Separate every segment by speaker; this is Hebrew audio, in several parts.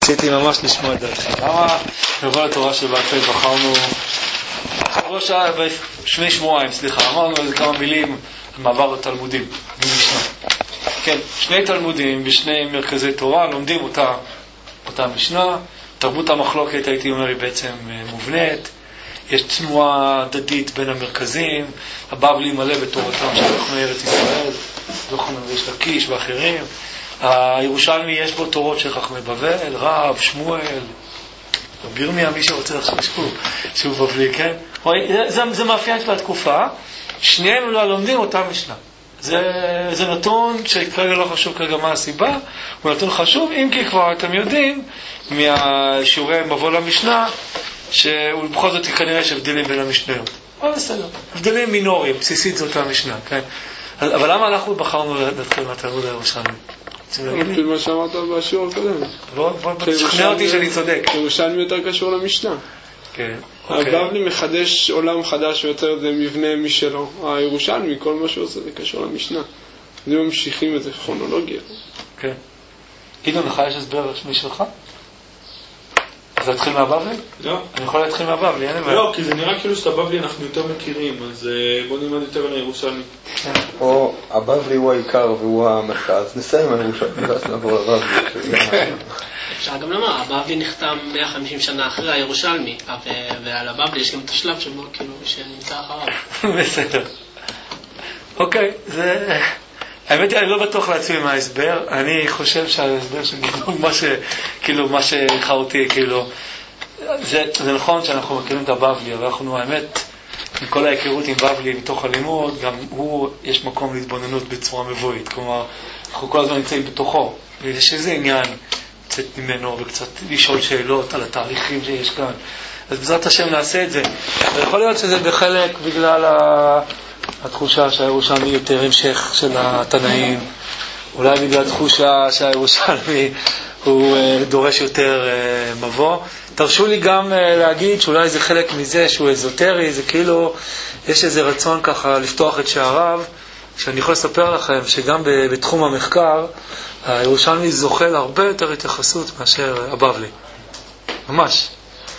Speaker 1: רציתי ממש לשמוע את דעתכם. למה בכל התורה שבעל פה בחרנו שני שבועיים, אמרנו איזה כמה מילים על מעבר לתלמודים במשנה. כן, שני תלמודים בשני מרכזי תורה לומדים אותה משנה. תרבות המחלוקת, הייתי אומר, היא בעצם מובנית. יש תנועה הדדית בין המרכזים. הבבלי מלא בתורתם של חכמי ארץ ישראל, יוחנן ויש לקיש ואחרים. הירושלמי יש בו תורות של חכמי בבל, רב, שמואל, בירמיה, מי שרוצה לחשוב שהוא בבלי, כן? זה מאפיין של התקופה. שניהם לא לומדים אותה משנה. זה נתון שכרגע לא חשוב כרגע מה הסיבה, הוא נתון חשוב, אם כי כבר אתם יודעים מהשיעורי מבוא למשנה שבכל זאת כנראה יש הבדלים בין המשניות. אבל בסדר, הבדלים מינוריים, בסיסית זאת המשנה, כן? אבל למה אנחנו בחרנו להתחיל מהתלמוד הירושלמי?
Speaker 2: לפי מה שאמרת בשיעור הקודם.
Speaker 1: בוא תשכנע אותי שאני צודק.
Speaker 2: ירושלמי יותר קשור למשנה.
Speaker 1: כן.
Speaker 2: הבבלי מחדש עולם חדש ויותר זה מבנה משלו. הירושלמי, כל מה שעושה זה קשור למשנה. זה ממשיכים את זה כרונולוגיה.
Speaker 1: כן. עידו, לך יש הסבר משלך? אז להתחיל מהבבלי?
Speaker 3: לא.
Speaker 1: אני יכול להתחיל מהבבלי, אין לי בעיה.
Speaker 3: לא, כי זה נראה כאילו שאת הבבלי אנחנו יותר מכירים, אז בוא נלמד יותר על הירושלמי.
Speaker 4: או הבבלי הוא העיקר והוא המרכז, נסיים הירושלמי ואז נעבור לבבלי.
Speaker 5: אפשר גם לומר, הבבלי נחתם 150 שנה אחרי הירושלמי, ועל הבבלי יש גם את השלב שבו כאילו שנמצא אחריו.
Speaker 1: בסדר. אוקיי, זה... האמת היא, אני לא בטוח לעצמי מה ההסבר. אני חושב שההסבר מה שהלכה אותי, זה נכון שאנחנו מכירים את הבבלי, אבל אנחנו, האמת, עם כל ההיכרות עם בבלי מתוך הלימוד, גם יש מקום להתבוננות בצורה מבואית. כלומר, אנחנו כל הזמן נמצאים בתוכו, ויש איזה עניין קצת ממנו, וקצת לשאול שאלות על התהליכים שיש כאן. אז בעזרת השם נעשה את זה. ויכול להיות שזה בחלק בגלל התחושה שהירושלמי יותר המשך של התנאים, אולי בגלל תחושה שהירושלמי הוא דורש יותר מבוא. תרשו לי גם להגיד שאולי זה חלק מזה שהוא אזוטרי, זה כאילו יש איזה רצון ככה לפתוח את שעריו, שאני יכול לספר לכם שגם בתחום המחקר הירושלמי זוכה להרבה יותר התייחסות מאשר הבבלי, ממש.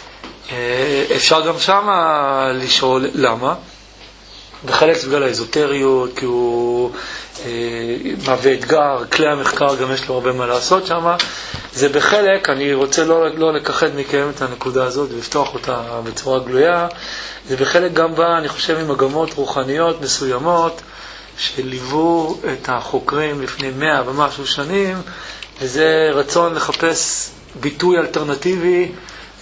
Speaker 1: אפשר גם שם לשאול למה. בחלק זה בגלל האזוטריות, כי הוא מהווה אתגר, כלי המחקר גם יש לו הרבה מה לעשות שם. זה בחלק, אני רוצה לא לקחת מכם את הנקודה הזאת ולפתוח אותה בצורה גלויה, זה בחלק גם בא, אני חושב, עם מגמות רוחניות מסוימות שליוו את החוקרים לפני 100 ומשהו שנים, וזה רצון לחפש ביטוי אלטרנטיבי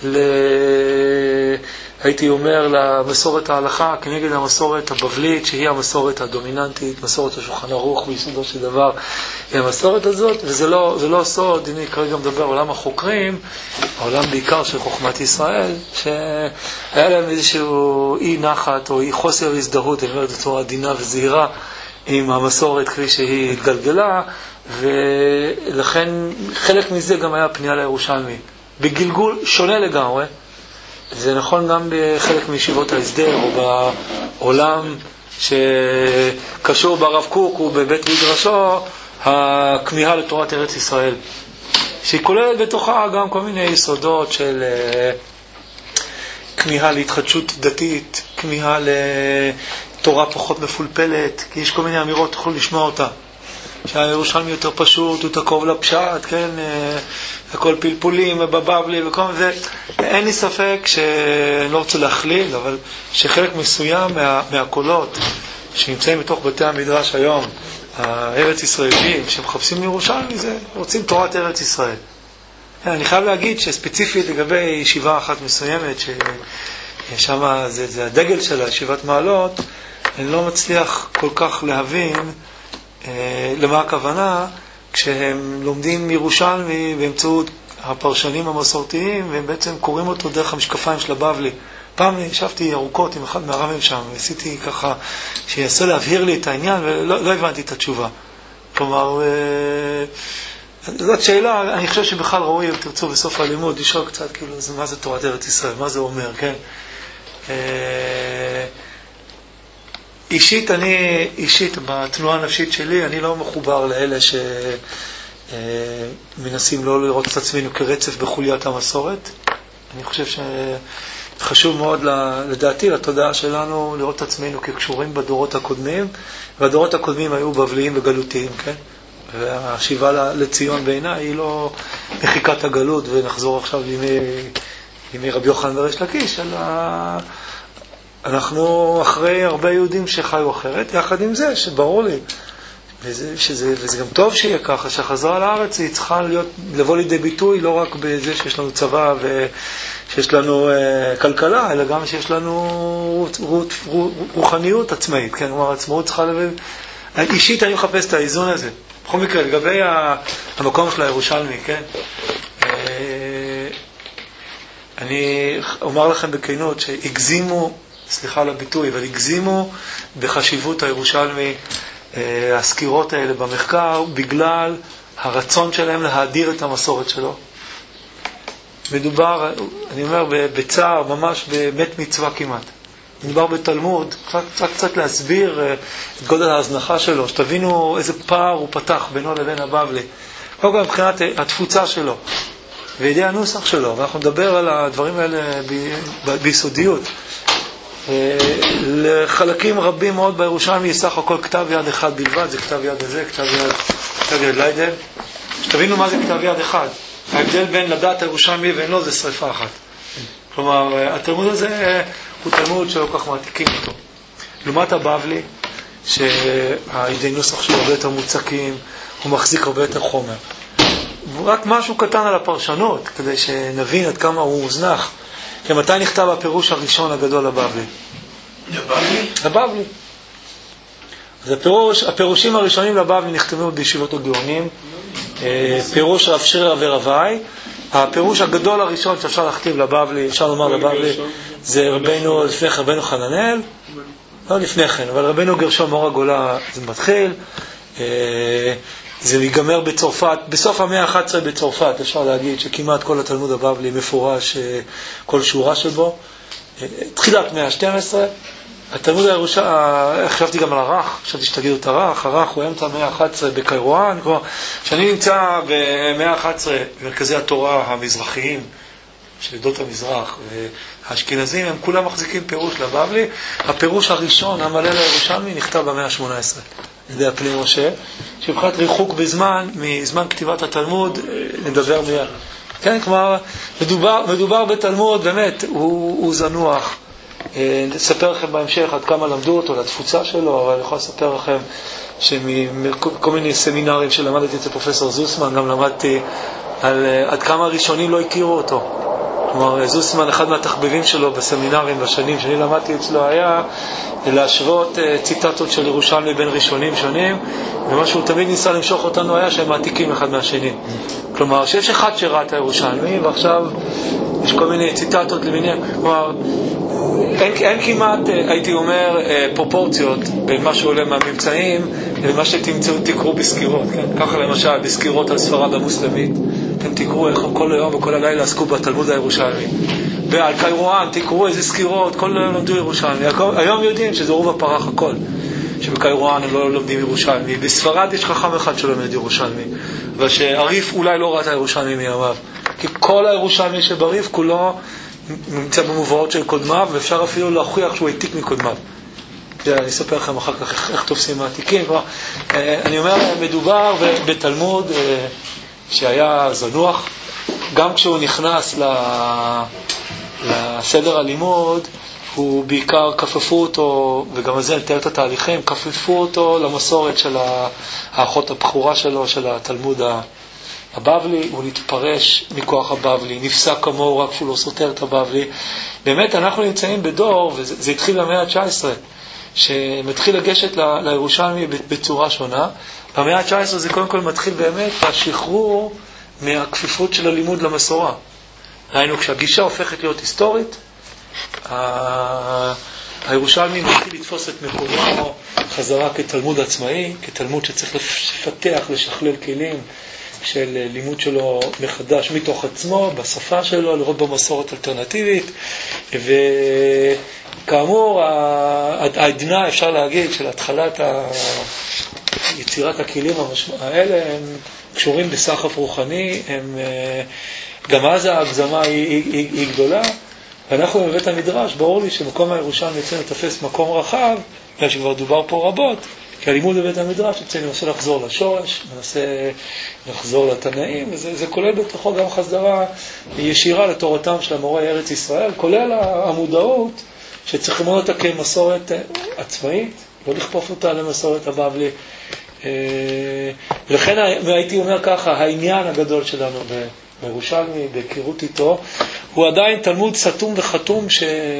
Speaker 1: הייתי אומר למסורת ההלכה כנגד המסורת הבבלית, שהיא המסורת הדומיננטית, מסורת השולחן ערוך ביסודו של דבר. המסורת הזאת, וזה לא סוד, אני כרגע מדבר על עולם החוקרים, העולם בעיקר של חוכמת ישראל, שהיה להם איזשהו אי נחת או אי חוסר הזדהות, אני אומר את בצורה עדינה וזהירה, עם המסורת כפי שהיא התגלגלה, ולכן חלק מזה גם היה פנייה לירושלמי. בגלגול שונה לגמרי, זה נכון גם בחלק מישיבות ההסדר או בעולם שקשור ברב קוק ובבית מדרשו, הכמיהה לתורת ארץ ישראל, שהיא כוללת בתוכה גם כל מיני יסודות של כמיהה להתחדשות דתית, כמיהה לתורה פחות מפולפלת, כי יש כל מיני אמירות, תוכלו לשמוע אותה. שהירושלמי יותר פשוט, הוא תקוב לפשט, כן, הכל פלפולים ובבבלי וכל זה. אין לי ספק שאני לא רוצה להכליל, אבל שחלק מסוים מהקולות שנמצאים בתוך בתי המדרש היום, הארץ ישראלים שמחפשים לירושלמי, זה רוצים תורת ארץ ישראל. אני חייב להגיד שספציפית לגבי ישיבה אחת מסוימת, ששם זה הדגל של ישיבת מעלות, אני לא מצליח כל כך להבין למה הכוונה כשהם לומדים ירושלמי באמצעות הפרשנים המסורתיים, והם בעצם קוראים אותו דרך המשקפיים של הבבלי. פעם ישבתי ארוכות עם אחד מהרבים שם, ועשיתי ככה שיעשה להבהיר לי את העניין, ולא הבנתי את התשובה. כלומר, זאת שאלה, אני חושב שבכלל ראוי, אם תרצו בסוף הלימוד, לשאול קצת, כאילו, מה זה תורת ארץ ישראל, מה זה אומר, כן? אישית, בתנועה הנפשית שלי, אני לא מחובר לאלה מנסים לא לראות את עצמנו כרצף בחוליית המסורת. אני חושב שחשוב מאוד לדעתי, לתודעה שלנו, לראות את עצמנו כקשורים בדורות הקודמים, והדורות הקודמים היו בבליים וגלותיים, כן? והשיבה לציון בעיניי היא לא מחיקת הגלות ונחזור עכשיו לימי רבי יוחנן וריש לקיש, אלא אנחנו אחרי הרבה יהודים שחיו אחרת, יחד עם זה שברור לי, וזה גם טוב שיהיה ככה, שהחזרה לארץ היא צריכה לבוא לידי ביטוי לא רק בזה שיש לנו צבא ושיש לנו כלכלה, אלא גם שיש לנו רוחניות עצמאית, כן? כלומר, עצמאות צריכה אישית אני מחפש את האיזון הזה. בכל מקרה, לגבי המקום של הירושלמי, כן? אני אומר לכם בכנות שהגזימו, סליחה על הביטוי, אבל הגזימו בחשיבות הירושלמי הסקירות האלה במחקר בגלל הרצון שלהם להאדיר את המסורת שלו. מדובר, אני אומר בצער, ממש באמת מצווה כמעט. מדובר בתלמוד, קצת להסביר את גודל ההזנחה שלו, שתבינו איזה פער הוא פתח בינו לבין הבבלי. קודם כל מבחינת התפוצה שלו וידי הנוסח שלו, ואנחנו נדבר על הדברים האלה ביסודיות. לחלקים רבים מאוד בירושלמי יש סך הכל כתב יד אחד בלבד, זה כתב יד הזה, כתב יד ליידן. שתבינו מה זה כתב יד אחד. ההבדל בין לדעת הירושלמי ואינו זה שריפה אחת. כלומר, התלמוד הזה הוא תלמוד שלא כך מעתיקים אותו. לעומת הבבלי, שהידי נוסח שלו הרבה יותר מוצקים, הוא מחזיק הרבה יותר חומר. רק משהו קטן על הפרשנות, כדי שנבין עד כמה הוא מוזנח. מתי נכתב הפירוש הראשון הגדול לבבלי? לבבלי. אז הפירושים הראשונים לבבלי נכתבו בישיבות הגאונים, פירוש רב שרר ורבי. הפירוש הגדול הראשון שאפשר להכתיב לבבלי, אפשר לומר לבבלי, זה רבנו, לפני כן רבנו חננאל, לא לפני כן, אבל רבנו גרשום מאור הגולה זה מתחיל, זה ייגמר בצרפת, בסוף המאה ה-11 בצרפת, אפשר להגיד שכמעט כל התלמוד הבבלי מפורש, כל שורה שבו, תחילת מאה ה-12, התלמוד הירושלמי, חשבתי גם על הרח, חשבתי שתגידו את הרח, הרח הוא אמצע המאה ה-11 בקיירואן, כלומר, כשאני נמצא במאה ה-11 במרכזי התורה המזרחיים, של עדות המזרח והאשכנזים, הם כולם מחזיקים פירוש לבבלי. הפירוש הראשון, המלא לירושלמי, נכתב במאה ה-18, על ידי הפני משה, שבחינת ריחוק בזמן, מזמן כתיבת התלמוד, נדבר מיד. כן, כלומר, מדובר בתלמוד, באמת, הוא זנוח. נספר לכם בהמשך עד כמה למדו אותו, לתפוצה שלו, אבל אני יכול לספר לכם שמכל מיני סמינרים שלמדתי אצל פרופסור זוסמן, גם למדתי על עד כמה הראשונים לא הכירו אותו. כלומר, זוסמן, אחד מהתחביבים שלו בסמינרים בשנים שאני למדתי אצלו היה להשוות ציטטות של ירושלמי בין ראשונים שונים, ומה שהוא תמיד ניסה למשוך אותנו היה שהם מעתיקים אחד מהשני. כלומר, שיש אחד שראה את הירושלמי, ועכשיו יש כל מיני ציטטות למיניהם. כלומר, אין כמעט, הייתי אומר, פרופורציות בין מה שעולה מהממצאים למה שתמצאו, תקראו בסקירות. כן? ככה למשל, בסקירות על ספרד המוסלמית, אתם תקראו איך כל היום וכל הלילה עסקו בתלמוד הירושלמי. ועל קיירואן תקראו איזה סקירות, כל היום למדו ירושלמי. היום יודעים שזה רוב הפרח הכל, שבקיירואן הם לא לומדים ירושלמי. בספרד יש חכם אחד שלומד ירושלמי, אבל שעריף אולי לא ראה את הירושלמי מימיו. כי כל הירושלמי שבריף כולו נמצא במובאות של קודמיו, ואפשר אפילו להוכיח שהוא העתיק מקודמיו. אני אספר לכם אחר כך איך תופסים העתיקים. אני אומר, מדובר בתלמוד שהיה זנוח, גם כשהוא נכנס לסדר הלימוד, הוא בעיקר כפפו אותו, וגם זה נתאר את התהליכים, כפפו אותו למסורת של האחות הבכורה שלו, של התלמוד הבבלי. הוא נתפרש מכוח הבבלי, נפסק כמוהו רק שהוא לא סותר את הבבלי. באמת אנחנו נמצאים בדור, וזה התחיל במאה ה-19, שמתחיל לגשת לירושלמי בצורה שונה. במאה ה-19 זה קודם כל מתחיל באמת השחרור מהכפיפות של הלימוד למסורה. ראינו כשהגישה הופכת להיות היסטורית, הירושלמי מתחיל לתפוס את מקומו חזרה כתלמוד עצמאי, כתלמוד שצריך לפתח, לשכלל כלים של לימוד שלו מחדש מתוך עצמו, בשפה שלו, לראות במסורת אלטרנטיבית. וכאמור, העדנה אפשר להגיד של התחלת יצירת הכלים האלה הם קשורים בסחף רוחני, גם אז ההגזמה היא גדולה, ואנחנו בבית המדרש, ברור לי שמקום הירושלמי יצא לתפס מקום רחב, בגלל שכבר דובר פה רבות, כי הלימוד בבית המדרש יצא מנסה לחזור לשורש, מנסה לחזור לתנאים, וזה כולל בתוכו גם חזרה ישירה לתורתם של המורה ארץ ישראל, כולל המודעות שצריך ללמוד אותה כמסורת עצמאית, לא לכפוף אותה למסורת הבבלי. ולכן הייתי אומר ככה, העניין הגדול שלנו בירושלמי, בהיכרות איתו, הוא עדיין תלמוד סתום וחתום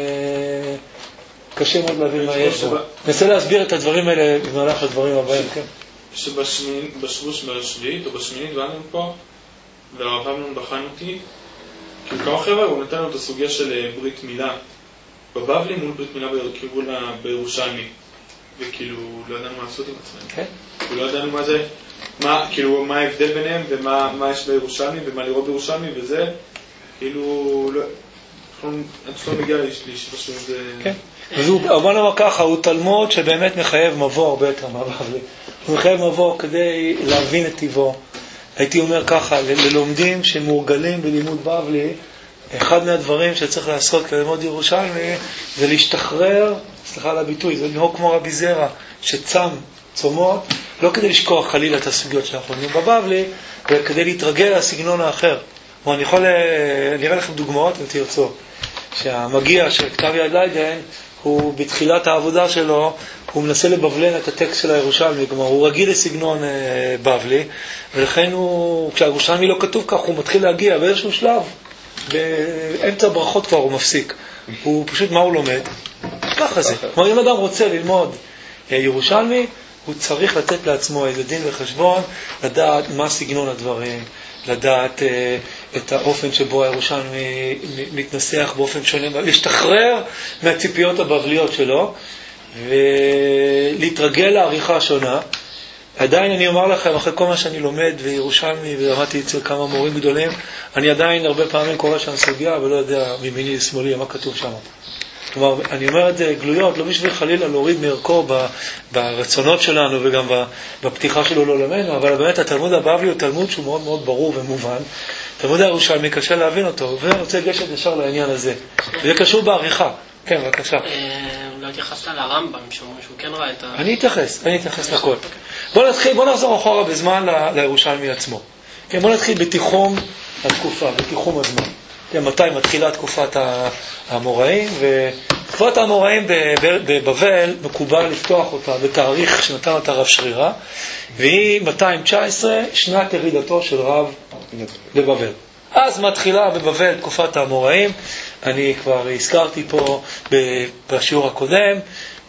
Speaker 1: שקשה מאוד להבין מה יש בו. ננסה להסביר את הדברים האלה במהלך הדברים הבאים, כן?
Speaker 3: שבשבוש בשביעית או בשמינית באנו פה, והרב אמנון בחן אותי, כאילו כמה חבר'ה הוא נתן לו את הסוגיה של ברית מילה בבבלי מול ברית מילה בירושלמי, וכאילו לא ידענו מה לעשות עם עצמנו. כן. לא ידענו מה זה, כאילו מה ההבדל ביניהם ומה יש בירושלמי ומה לראות בירושלמי וזה, כאילו אנחנו לא מגיע לישיבה של זה. כן.
Speaker 1: בוא נאמר ככה, הוא תלמוד שבאמת מחייב מבוא הרבה יותר מהבבלי. הוא מחייב מבוא כדי להבין את טבעו. הייתי אומר ככה, ללומדים שמורגלים בלימוד בבלי, אחד מהדברים שצריך לעשות כלמוד ירושלמי זה להשתחרר, סליחה על הביטוי, זה לנהוג כמו רבי זרע שצם צומות, לא כדי לשכוח חלילה את הסוגיות שאנחנו לומדים בבבלי, אלא כדי להתרגל לסגנון האחר. אני אראה לכם דוגמאות אם תרצו, שהמגיע של כתב יד ליידן, הוא בתחילת העבודה שלו, הוא מנסה לבבלן את הטקסט של הירושלמי, כלומר הוא רגיל לסגנון בבלי, ולכן כשהירושלמי לא כתוב כך, הוא מתחיל להגיע באיזשהו שלב, באמצע ברכות כבר הוא מפסיק. הוא פשוט מה הוא לומד? ככה זה. כלומר, אם אדם רוצה ללמוד ירושלמי, הוא צריך לתת לעצמו איזה דין וחשבון, לדעת מה סגנון הדברים, לדעת את האופן שבו הירושלמי מתנסח באופן שונה, להשתחרר מהציפיות הבבליות שלו, ולהתרגל לעריכה שונה. עדיין אני אומר לכם, אחרי כל מה שאני לומד וירושלמי, ולמדתי אצל כמה מורים גדולים, אני עדיין הרבה פעמים קורא שם סוגיה, ולא יודע מימיני לשמאלי מה כתוב שם. כלומר, אני אומר את זה גלויות, לא בשביל חלילה להוריד מערכו ברצונות שלנו, וגם בפתיחה שלו לא למדנו, אבל באמת התלמוד הבבלי הוא תלמוד שהוא מאוד מאוד ברור ומובן. תלמוד הירושלמי קשה להבין אותו, ואני רוצה לגשת ישר לעניין הזה. זה קשור בעריכה. כן, בבקשה.
Speaker 5: לא התייחסת לרמב"ם, שהוא כן ראה את ה...
Speaker 1: אני אתייחס לכל. בוא נחזור אחורה בזמן לירושלמי עצמו. כן, בוא נתחיל בתיחום התקופה, בתיחום הזמן. כן, מתי מתחילה תקופת האמוראים, ותקופת האמוראים בבבל מקובל לפתוח אותה בתאריך שנתן אותה רב שרירה, והיא 219, שנת ירידתו של רב לבבל. אז מתחילה בבבל תקופת האמוראים, אני כבר הזכרתי פה בשיעור הקודם,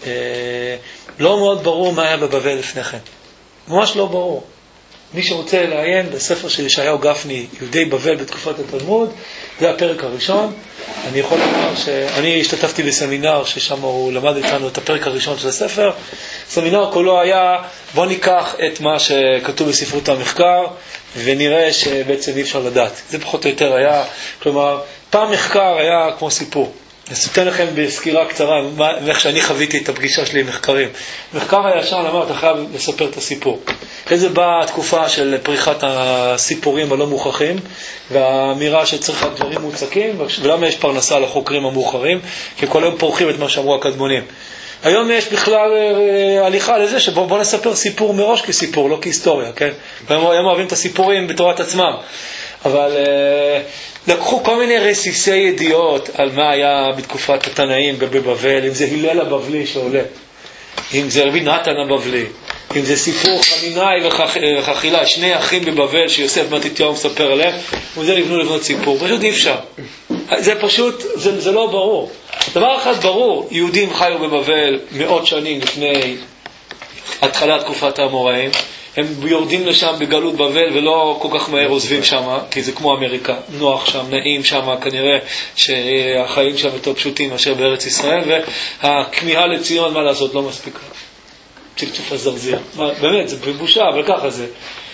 Speaker 1: לא מאוד ברור מה היה בבבל לפני כן. ממש לא ברור. מי שרוצה לעיין בספר של ישעיהו גפני, יהודי בבל בתקופת התלמוד, זה הפרק הראשון. אני יכול לומר שאני השתתפתי בסמינר ששם הוא למד איתנו את הפרק הראשון של הספר. סמינר כולו היה, בוא ניקח את מה שכתוב בספרות המחקר, ונראה שבעצם אי אפשר לדעת. זה פחות או יותר היה, כלומר, פעם מחקר היה כמו סיפור. אני אתן לכם בסקירה קצרה איך שאני חוויתי את הפגישה שלי עם מחקרים. מחקר היה שם, אמר, אתה חייב לספר את הסיפור. איזה באה התקופה של פריחת הסיפורים הלא מוכחים, והאמירה שצריך דברים מוצקים, ולמה יש פרנסה לחוקרים המאוחרים, כי כל היום פורחים את מה שאמרו הקדמונים. היום יש בכלל הליכה לזה שבוא נספר סיפור מראש כסיפור, לא כהיסטוריה, כן? היום אוהבים את הסיפורים בתורת עצמם. אבל לקחו כל מיני רסיסי ידיעות על מה היה בתקופת התנאים בבבל, אם זה הלל הבבלי שעולה, אם זה רבי נתן הבבלי, אם זה סיפור חנינאי וחכילה, שני אחים בבבל שיוסף מתתיהו מספר עליהם, וזה לבנות סיפור. פשוט אי אפשר. זה פשוט, זה לא ברור. דבר אחד ברור, יהודים חיו בבבל מאות שנים לפני התחלת תקופת האמוראים, הם יורדים לשם בגלות בבל ולא כל כך מהר עוזבים שם, כי זה כמו אמריקה, נוח שם, נעים שם, כנראה שהחיים שם יותר פשוטים מאשר בארץ ישראל, והכמיהה לציון, מה לעשות, לא מספיקה. צפצוף הזרזיר. באמת, זה בבושה, אבל ככה זה.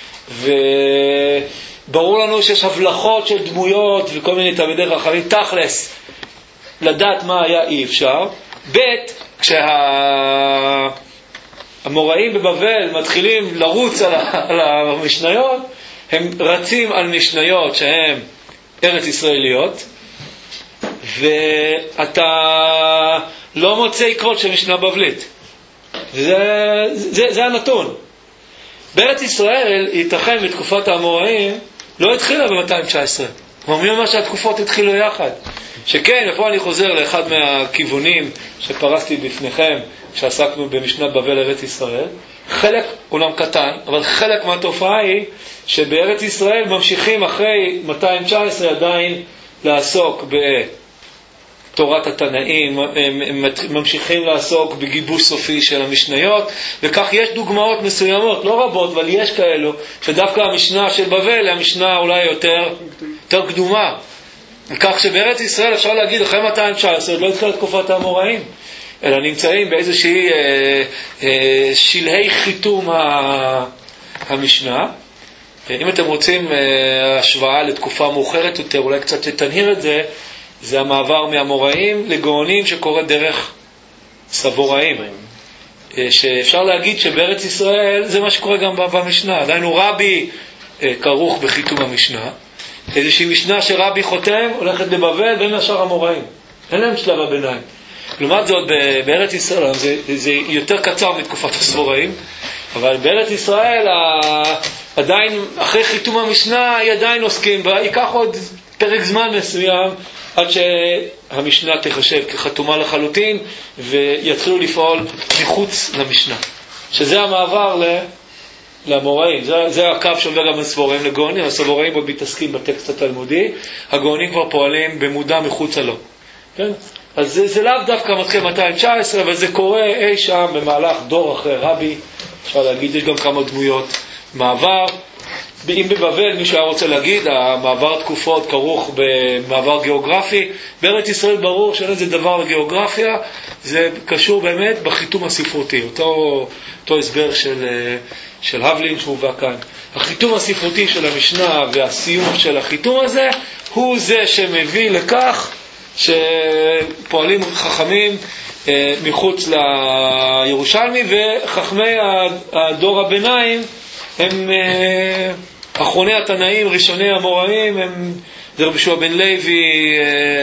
Speaker 1: וברור לנו שיש הבלחות של דמויות וכל מיני תלמידי חכמים, תכלס, לדעת מה היה אי אפשר. ב' המוראים בבבל מתחילים לרוץ על המשניות, הם רצים על משניות שהן ארץ ישראליות, ואתה לא מוצא עקבות של משנה בבלית. זה הנתון. בארץ ישראל ייתכן בתקופת האמוראים לא התחילה ב-219. מי אומר שהתקופות התחילו יחד? שכן, ופה אני חוזר לאחד מהכיוונים שפרסתי בפניכם כשעסקנו במשנת בבל ארץ ישראל. חלק, אולם קטן, אבל חלק מהתופעה היא שבארץ ישראל ממשיכים אחרי 219 עדיין לעסוק בתורת התנאים, הם ממשיכים לעסוק בגיבוש סופי של המשניות, וכך יש דוגמאות מסוימות, לא רבות, אבל יש כאלו, שדווקא המשנה של בבל היא המשנה אולי יותר קדומה. כך שבארץ ישראל אפשר להגיד אחרי 219 לא התחילה תקופת האמוראים, אלא נמצאים באיזושהי שלהי חיתום המשנה. אם אתם רוצים השוואה לתקופה מאוחרת יותר, אולי קצת לתנהיר את זה, זה המעבר מהאמוראים לגאונים שקורה דרך סבוראים. שאפשר להגיד שבארץ ישראל זה מה שקורה גם במשנה. עדיין רבי כרוך בחיתום המשנה. איזושהי משנה שרבי חותם הולכת לבבל בין השאר המוראים. אין להם שלב הביניים. לעומת זאת בארץ ישראל זה יותר קצר מתקופת הסבוראים, אבל בארץ ישראל עדיין אחרי חיתום המשנה עדיין עוסקים בה, ייקח עוד פרק זמן מסוים עד שהמשנה תחשב כחתומה לחלוטין ויתחילו לפעול מחוץ למשנה, שזה המעבר למוראים. זה הקו שעובר גם הסבוראים לגאונים. הסבוראים עוד מתעסקים בטקסט התלמודי, הגאונים כבר פועלים במודע מחוץ לו, כן? אז זה לאו דווקא מתחיל 219, אבל זה קורה אי שם במהלך דור אחרי רבי. אפשר להגיד, יש גם כמה דמויות מעבר. אם בבבל מי שהיה רוצה להגיד, המעבר תקופות כרוך במעבר גיאוגרפי. בארץ ישראל ברור שאין איזה דבר לגיאוגרפיה, זה קשור באמת בחיתום הספרותי, אותו הסבר של הבלין שהובא כאן. החיתום הספרותי של המשנה והסיום של החיתום הזה הוא זה שמביא לכך שפועלים חכמים מחוץ לירושלמי, וחכמי הדור הביניים הם אחרוני התנאים, ראשוני המוראים, זה רבי יהושע בן לוי,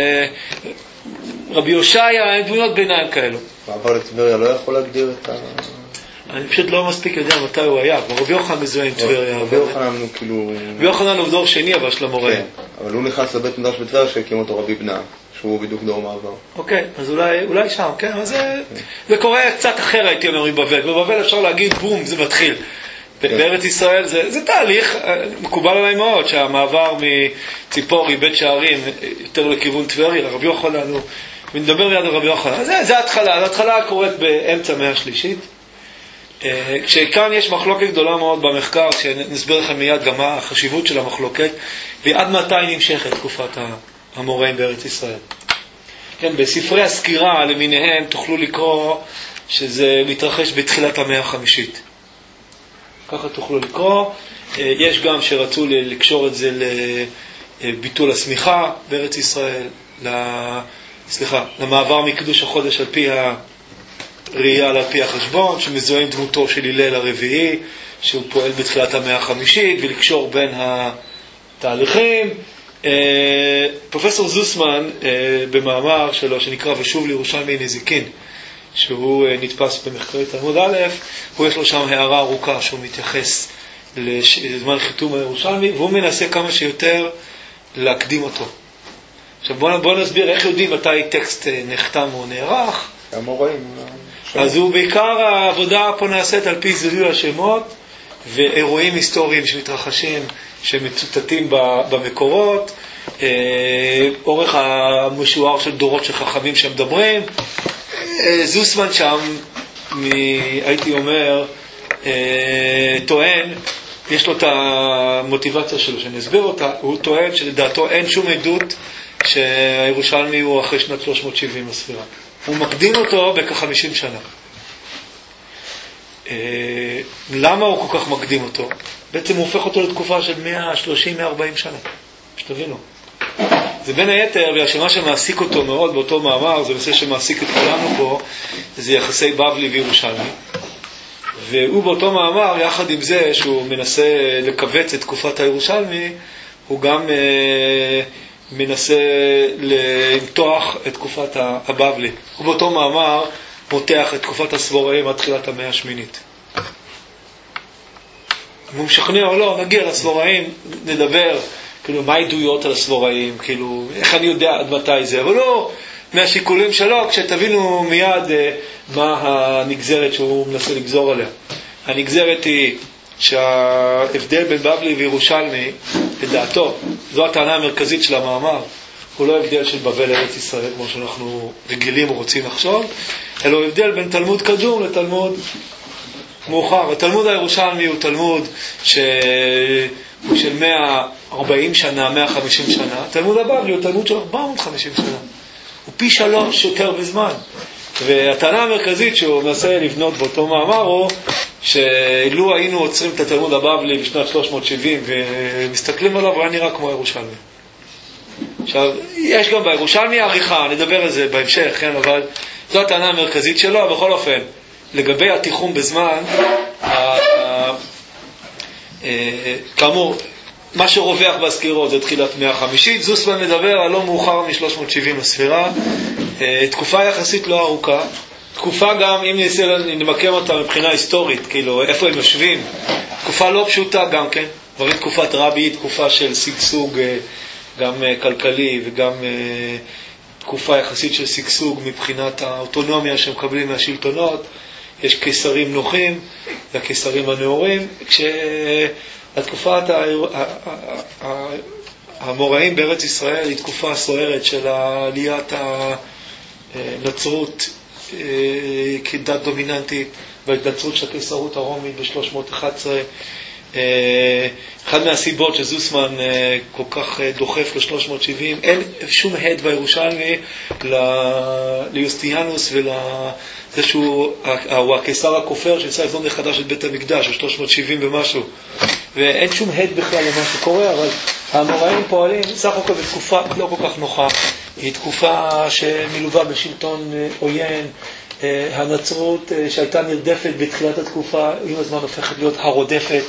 Speaker 1: רבי הושעיה, הם דמויות ביניים כאלו.
Speaker 4: מעבר לטבריה לא יכול להגדיר את
Speaker 1: אני פשוט לא מספיק יודע מתי הוא היה. רבי יוחנן מזוהה עם טבריה.
Speaker 4: רבי יוחנן הוא כאילו...
Speaker 1: רבי יוחנן הוא דור שני אבל של המוראים.
Speaker 4: כן, אבל הוא נכנס לבית מדרש בטבריה שהקים אותו רבי בנה, שהוא בדיוק דור מעבר.
Speaker 1: אוקיי, אז אולי שם, כן? אז זה קורה קצת אחר, הייתי אומר, מבבל. בבבל אפשר להגיד, בום, זה מתחיל. בארץ ישראל זה תהליך מקובל עליי מאוד, שהמעבר מציפורי, בית שערים, יותר לכיוון טבריה, לרבי יוחנן, ונדבר מיד על רבי יוחנן. זה התחלה. ההתחלה קורית באמצע המאה השלישית. כשכאן יש מחלוקת גדולה מאוד במחקר, שנסבר לכם מיד גם מה החשיבות של המחלוקת, ועד מתי נמשכת תקופת המוראים בארץ ישראל. כן, בספרי הסקירה למיניהם תוכלו לקרוא שזה מתרחש בתחילת המאה החמישית. ככה תוכלו לקרוא. יש גם שרצו לקשור את זה לביטול הסמיכה בארץ ישראל, למעבר מקדוש החודש על פי ראייה על פי החשבון, שמזוהה עם דמותו של הלל הרביעי, שהוא פועל בתחילת המאה החמישית, ולקשור בין התהליכים. פרופסור זוסמן, במאמר שלו שנקרא ושוב לירושלמי נזיקין, שהוא נתפס במחקרי תלמוד א', הוא יש לו שם הערה ארוכה שהוא מתייחס לזמן חיתום הירושלמי, והוא מנסה כמה שיותר להקדים אותו. עכשיו בואו נסביר איך יודעים מתי טקסט נחתם או נערך.
Speaker 4: המוראים.
Speaker 1: אז הוא בעיקר העבודה פה נעשית על פי זיהוי השמות ואירועים היסטוריים שמתרחשים, שמצוטטים במקורות, אורך המשוער של דורות של חכמים שמדברים. זוסמן שם, הייתי אומר, טוען, יש לו את המוטיבציה שלו שנסביר אותה, הוא טוען שלדעתו אין שום עדות שהירושלמי הוא אחרי שנת 370 לספירה. הוא מקדים אותו בכ-50 שנה. למה הוא כל כך מקדים אותו? בעצם הוא הופך אותו לתקופה של 130-140 שנה. שתבינו. זה בין היתר, בגלל שמה שמעסיק אותו מאוד באותו מאמר, זה נושא שמעסיק את כולנו פה, זה יחסי בבלי וירושלמי. והוא באותו מאמר, יחד עם זה שהוא מנסה לקבץ את תקופת הירושלמי, הוא גם מנסה למתוח את תקופת הבבלי. הוא באותו מאמר מותח את תקופת הסבוראים עד תחילת המאה השמינית. הוא משכנע או לא, נגיע לסבוראים, נדבר, כאילו, מה העדויות על הסבוראים, כאילו, איך אני יודע עד מתי זה, אבל לא מהשיקולים שלו, כשתבינו מיד מה הנגזרת שהוא מנסה לגזור עליה. הנגזרת היא שההבדל בין בבלי וירושלמי, לדעתו, זו הטענה המרכזית של המאמר, הוא לא הבדל של בבל ארץ ישראל, כמו שאנחנו רגילים או רוצים לחשוב, אלא הוא הבדל בין תלמוד קדום לתלמוד מאוחר. התלמוד הירושלמי הוא תלמוד שהוא של 140 שנה, 150 שנה. התלמוד הבבלי הוא תלמוד של 450 שנה. הוא פי 3 יותר בזמן. והטענה המרכזית שהוא מנסה לבנות באותו מאמר הוא שאילו היינו עוצרים את התלמוד הבבלי בשנת 370 ומסתכלים עליו, הוא היה נראה כמו הירושלמי. עכשיו, יש גם בירושלמי העריכה, נדבר על זה בהמשך, כן? אבל זו הטענה המרכזית שלו. בכל אופן, לגבי התיחום בזמן, כאמור, מה שרווח בסקירות זה תחילת 150, זוסמן מדבר על לא מאוחר מ-370 לספירה, תקופה יחסית לא ארוכה, תקופה גם, אם נמקם אותה מבחינה היסטורית, כאילו, איפה הם יושבים, תקופה לא פשוטה גם כן, דברים תקופת רבי, תקופה של סגסוג גם כלכלי וגם תקופה יחסית של סגסוג מבחינת האוטונומיה שמקבלים מהשלטונות. יש קיסרים נוחים והקיסרים הנאורים, כשהתקופת המוראים בארץ ישראל היא תקופה סוערת של עליית הנצרות כדת דומיננטית וההתנצרות של הקיסרות הרומית ב-311. אחד מהסיבות שזוסמן כל כך דוחף ל-370, אין שום הד בירושלמי ליוסטיאנוס ולזה שהוא הקיסר הכופר שעשה לבנות מחדש את בית המקדש, או 370 ומשהו, ואין שום הד בכלל למה שקורה, אבל המוראים פועלים סך הכל בתקופה לא כל כך נוחה, היא תקופה שמלווה בשלטון עוין, הנצרות שהייתה נרדפת בתחילת התקופה, עם הזמן הופכת להיות הרודפת.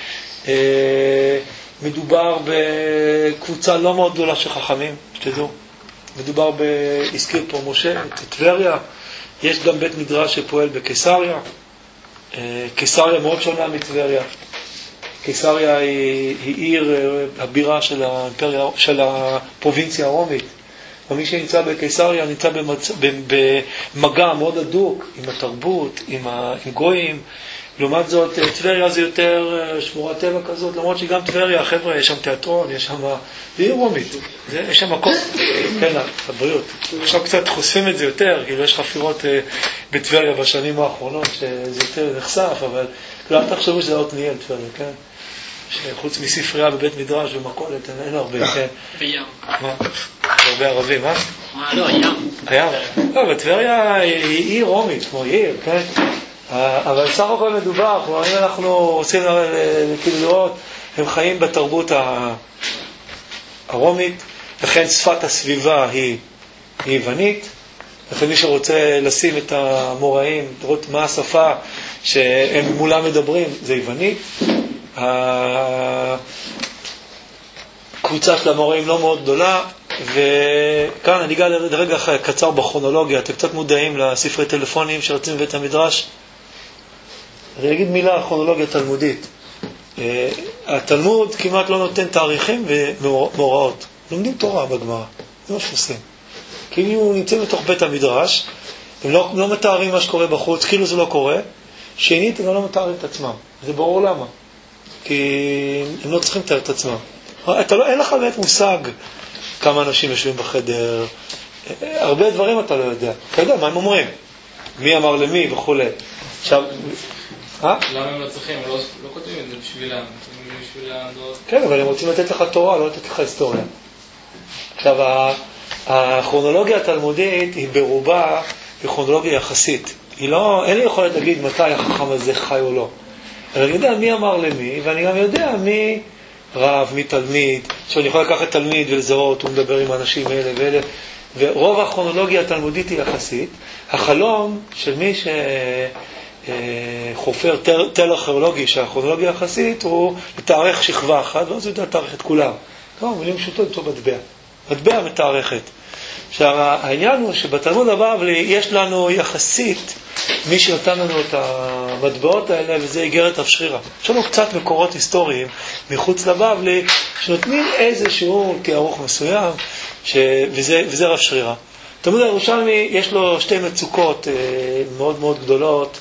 Speaker 1: מדובר בקבוצה לא מאוד גדולה של חכמים, שתדעו. מדובר הזכיר פה משה, את טבריה, יש גם בית מדרש שפועל בקיסריה. קיסריה מאוד שונה מטבריה. קיסריה היא עיר הבירה של הפרובינציה הרומית. ומי שנמצא בקיסריה נמצא במגע מאוד הדוק עם התרבות, עם גויים. לעומת זאת, טבריה זה יותר שמורת טבע כזאת, למרות שגם טבריה, חבר'ה, יש שם תיאטרון, יש שם עיר רומית, יש שם מקום, כן, הבריאות. עכשיו קצת חושפים את זה יותר, כאילו יש חפירות בטבריה בשנים האחרונות, שזה יותר נחשף, אבל לא תחשבו שזה עוד ניהל טבריה, כן? שחוץ מספרייה בבית מדרש ומקולת, אין הרבה, כן?
Speaker 5: בים.
Speaker 1: מה? הרבה ערבים, מה?
Speaker 5: לא, הים.
Speaker 1: הים? לא, בטבריה היא עיר רומית, כמו עיר, כן? אבל סך הכל מדובר, כלומר, אם אנחנו רוצים כאילו לראות, הם חיים בתרבות הרומית, לכן שפת הסביבה היא יוונית, לכן מי שרוצה לשים את המוראים, לראות מה השפה שהם מולם מדברים, זה יוונית. הקבוצה של המוראים לא מאוד גדולה, וכאן אני אגע לרגע קצר בכרונולוגיה, אתם קצת מודעים לספרי טלפונים שרצים בבית המדרש. אני אגיד מילה על כרונולוגיה תלמודית. התלמוד כמעט לא נותן תאריכים ומאורעות. לומדים תורה בגמרא, זה מה שעושים. כאילו נמצאים בתוך בית המדרש, הם לא מתארים מה שקורה בחוץ, כאילו זה לא קורה. שנית, הם לא מתארים את עצמם. זה ברור למה. כי הם לא צריכים לתאר את עצמם. אין לך באמת מושג כמה אנשים יושבים בחדר. הרבה דברים אתה לא יודע. אתה יודע מה הם אומרים. מי אמר למי וכו'. עכשיו,
Speaker 3: למה הם לא צריכים? הם לא כותבים את זה בשבילם.
Speaker 1: כן, אבל הם רוצים לתת לך תורה, לא לתת לך היסטוריה. עכשיו, הכרונולוגיה התלמודית היא ברובה כרונולוגיה יחסית. אין לי יכולת להגיד מתי החכם הזה חי או לא. אבל אני יודע מי אמר למי, ואני גם יודע מי רב, מי תלמיד, שאני יכול לקחת תלמיד ולזהות, הוא מדבר עם האנשים האלה ואלה, ורוב הכרונולוגיה התלמודית היא יחסית. החלום של מי חופר תל ארכיאולוגי, שהכרונולוגיה יחסית הוא לתארך שכבה אחת, ואז הוא יודע לתארך את כולם. כמה מילים פשוטות למצוא מטבע. מטבע מתארכת. עכשיו, העניין הוא שבתלמוד הבבלי יש לנו יחסית מי שנתן לנו את המטבעות האלה, וזה איגרת רב שרירא. יש לנו קצת מקורות היסטוריים מחוץ לבבלי, שנותנים איזשהו תיארוך מסוים, וזה רב שרירא. תלמוד הירושלמי יש לו שתי מצוקות מאוד מאוד גדולות,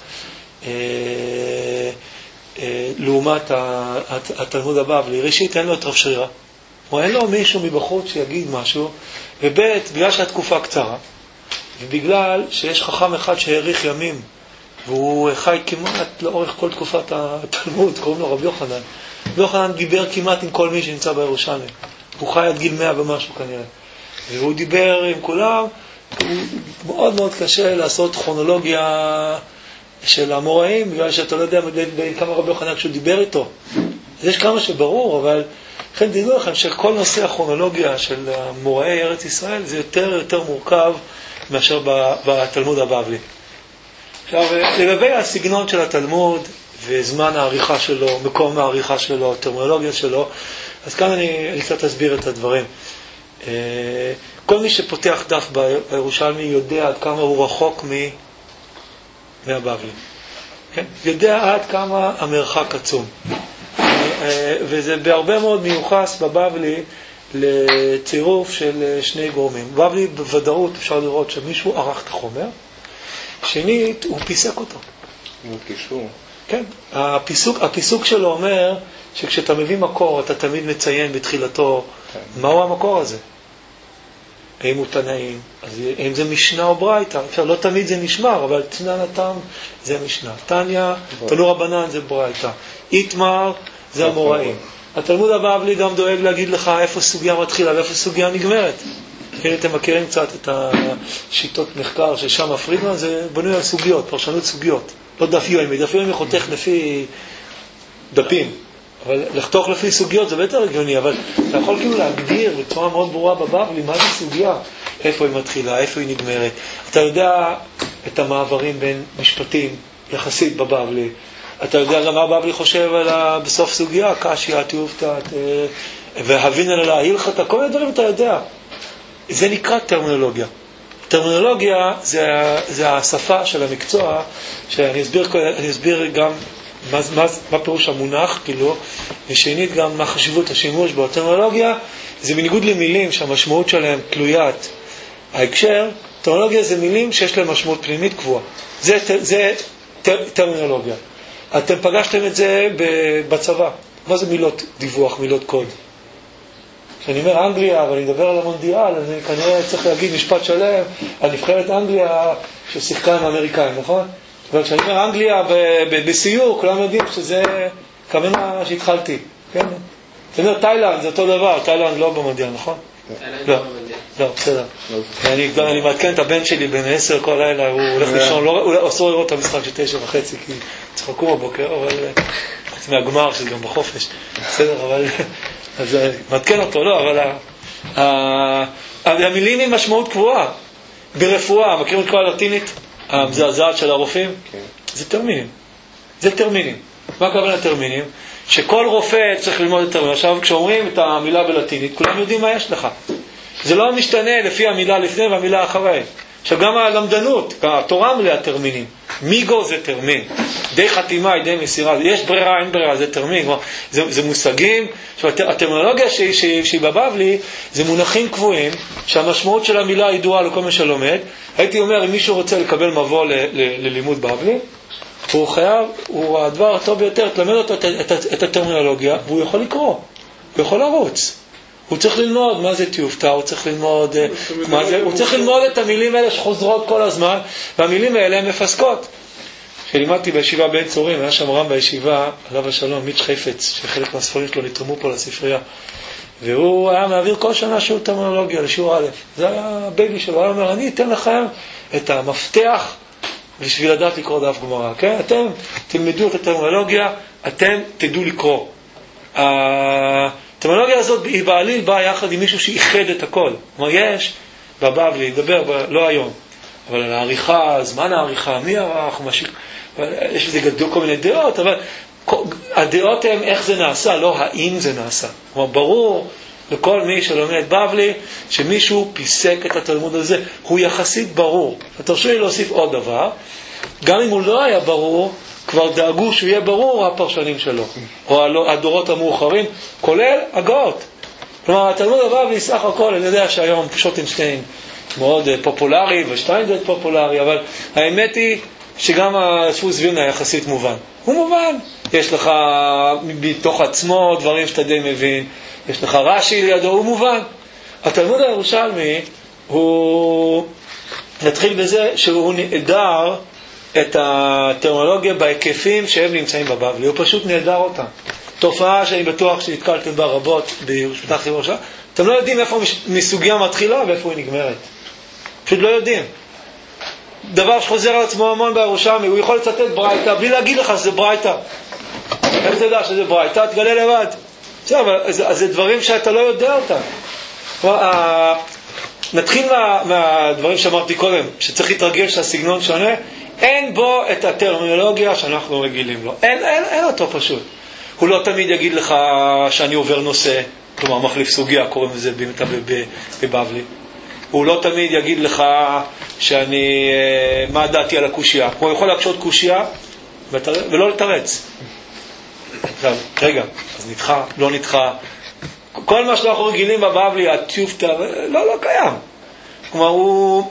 Speaker 1: לעומת התלמוד הבבלי. ראשית, אין לו את רב שרירא. אין לו מישהו מבחוץ שיגיד משהו, ובית, בגלל שהתקופה קצרה, ובגלל שיש חכם אחד שהאריך ימים, והוא חי כמעט לאורך כל תקופת התלמוד, קוראים לו רבי יוחנן. רבי יוחנן דיבר כמעט עם כל מי שנמצא בירושלים. הוא חי עד גיל 100 ומשהו כנראה. והוא דיבר עם כולם, מאוד מאוד קשה לעשות כרונולוגיה של המוראים, בגלל שאתה לא יודע כמה רבי יוחנן כשהוא דיבר איתו. אז יש כמה שברור, אבל לכן תדעו לכם שכל נושא הכרונולוגיה של מוראי ארץ ישראל זה יותר מורכב מאשר בתלמוד הבבלי. עכשיו, לגבי הסגנון של התלמוד וזמן העריכה שלו, מקום העריכה שלו, טרמינולוגיה שלו, אז כאן אני קצת אסביר את הדברים. כל מי שפותח דף בירושלמי יודע עד כמה הוא רחוק מהבבלי. כן? יודע עד כמה המרחק עצום. וזה בהרבה מאוד מיוחס בבבלי לצירוף של שני גורמים. בבלי בוודאות אפשר לראות שמישהו ערך את החומר, שנית הוא פיסק אותו.
Speaker 4: הוא קישור. כן,
Speaker 1: הפיסוק שלו אומר שכשאתה מביא מקור אתה תמיד מציין בתחילתו מהו המקור הזה. האם הוא תנאים, אז אם זה משנה או ברייתא, לא תמיד זה נשמר, אבל תנא נתם זה משנה. תניא, תנו רבנן זה ברייתא. איתמר זה המוראים. התלמוד הבבלי גם דואג להגיד לך איפה סוגיה מתחילה ואיפה סוגיה נגמרת. כן, אתם מכירים קצת את השיטות מחקר של שמה פרידמן, זה בנוי על סוגיות, פרשנות סוגיות. לא דף יומי, דף יומי חותך לפי דפים. אבל לחתוך לפי סוגיות זה ביותר הגיוני, אבל אתה יכול כאילו להגדיר בצורה מאוד ברורה בבבלי מה זה סוגיה, איפה היא מתחילה, איפה היא נגמרת. אתה יודע את המעברים בין משפטים יחסית בבבלי. אתה יודע גם מה בבלי חושב בסוף סוגיה, קשיא, תיובתא, והבין עליה, הלכתא, כל מיני דברים אתה יודע. זה נקרא טרמינולוגיה. טרמינולוגיה זה השפה של המקצוע, שאני אסביר גם מה פירוש המונח, כאילו, ושנית גם מה חשיבות השימוש בטרמינולוגיה. זה בניגוד למילים שהמשמעות שלהם תלוית ההקשר. טרמינולוגיה זה מילים שיש להם משמעות פנימית קבועה. זה טרמינולוגיה. אתם פגשתם את זה בצבא. מה זה מילות דיווח, מילות קוד? כשאני אומר אנגליה, אבל אני מדבר על המונדיאל, אז אני כנראה צריך להגיד משפט שלם על נבחרת אנגליה ששיחקה עם האמריקאים, נכון? אבל כשאני אומר אנגליה בסיור, כולם יודעים שזה כוונה שהתחלתי. כן? אתה אומר תאילנד, זה אותו דבר, תאילנד לא במונדיאל, נכון? לא, לא, בסדר. אני מעדכן את הבן שלי בין 10 כל לילה, הוא הולך לישון, הוא אסור לראות את המשחק של 9:30, כי צריך לקום בבוקר, אבל חוץ מהגמר שזה גם בחופש. בסדר, אבל אז מעדכן אותו, לא, אבל המילים עם משמעות קבועה. ברפואה, מכירים את כל הלטינית? המזעזעת של הרופאים? זה טרמינים. זה טרמינים. מה הכוונה טרמינים? שכל רופא צריך ללמוד את טרמינים. עכשיו, כשאומרים את המילה בלטינית, כולם יודעים מה יש לך. זה לא משתנה לפי המילה לפני והמילה אחרי. עכשיו, גם הלמדנות, התורה מלאה טרמינים. מיגו זה טרמין. די חתימה, די מסירה. יש ברירה, אין ברירה, זה טרמין. זה מושגים. הטרמינולוגיה שהיא בבבלי, זה מונחים קבועים, שהמשמעות של המילה ידועה לכל מי שלומד. הייתי אומר, אם מישהו רוצה לקבל מבוא ללימוד בבלי, הוא חייב, הוא הדבר הטוב ביותר, תלמד אותו את הטרמינולוגיה, והוא יכול לקרוא, הוא יכול לרוץ. הוא צריך ללמוד מה זה תיובתא, הוא צריך ללמוד מה זה, הוא צריך ללמוד את המילים האלה שחוזרות כל הזמן, והמילים האלה הן מפסקות. כשלימדתי בישיבה בן צורים, היה שם רם בישיבה, עליו השלום, מיץ' חפץ, שחלק מהספרים שלו נתרמו פה לספרייה, והוא היה מעביר כל שנה שיעור טרמינולוגיה לשיעור א'. זה היה הבייבי שלו, הוא היה אומר, אני אתן לכם את המפתח בשביל לדעת לקרוא דף גמרא, כן? אתם תלמדו את הטרמינולוגיה, אתם תדעו לקרוא. הטרמינולוגיה הזאת היא בעליל באה יחד עם מישהו שאיחד את הכל. כלומר, יש בבבלי, נדבר לא היום, אבל על העריכה, זמן העריכה, מי ערך, יש בזה גדול כל מיני דעות, אבל הדעות הן איך זה נעשה, לא האם זה נעשה. כלומר, ברור לכל מי שלומד בבלי, שמישהו פיסק את התלמוד הזה, הוא יחסית ברור. תרשו לי להוסיף עוד דבר, גם אם הוא לא היה ברור, כבר דאגו שהוא יהיה ברור הפרשנים שלו, או הדורות המאוחרים, כולל הגאות. כלומר, התלמוד הבבלי סך הכל, אני יודע שהיום שוטנשטיין מאוד פופולרי, ושטיינזלץ פופולרי, אבל האמת היא שגם הדפוס וינה יחסית מובן. הוא מובן. יש לך בתוך עצמו דברים שאתה די מבין, יש לך רש"י לידו, הוא מובן. התלמוד הירושלמי, הוא נתחיל בזה שהוא נעדר את הטרמינולוגיה בהיקפים שהם נמצאים בבבלי, הוא פשוט נעדר אותם. תופעה שאני בטוח שהתקלתם בה רבות בשפתח ירושלים, אתם לא יודעים איפה מסוגיה מתחילה ואיפה היא נגמרת. פשוט לא יודעים. דבר שחוזר על עצמו המון בירושלמי, הוא יכול לצטט ברייתא בלי להגיד לך שזה ברייתא. איך אתה יודע שזה ברייתא? תגלה לבד. אז זה דברים שאתה לא יודע אותם. נתחיל מהדברים שאמרתי קודם, שצריך להתרגש שהסגנון שונה, אין בו את הטרמינולוגיה שאנחנו רגילים לו. אין אותו פשוט. הוא לא תמיד יגיד לך שאני עובר נושא, כלומר מחליף סוגיה, קוראים לזה בבבלי. הוא לא תמיד יגיד לך שאני, מה דעתי על הקושיה. הוא יכול להקשות קושיה ולא לתרץ. עכשיו, רגע, אז נדחה, לא נדחה. כל מה שאנחנו רגילים בבבלי, הטיופטה, לא קיים. כלומר, הוא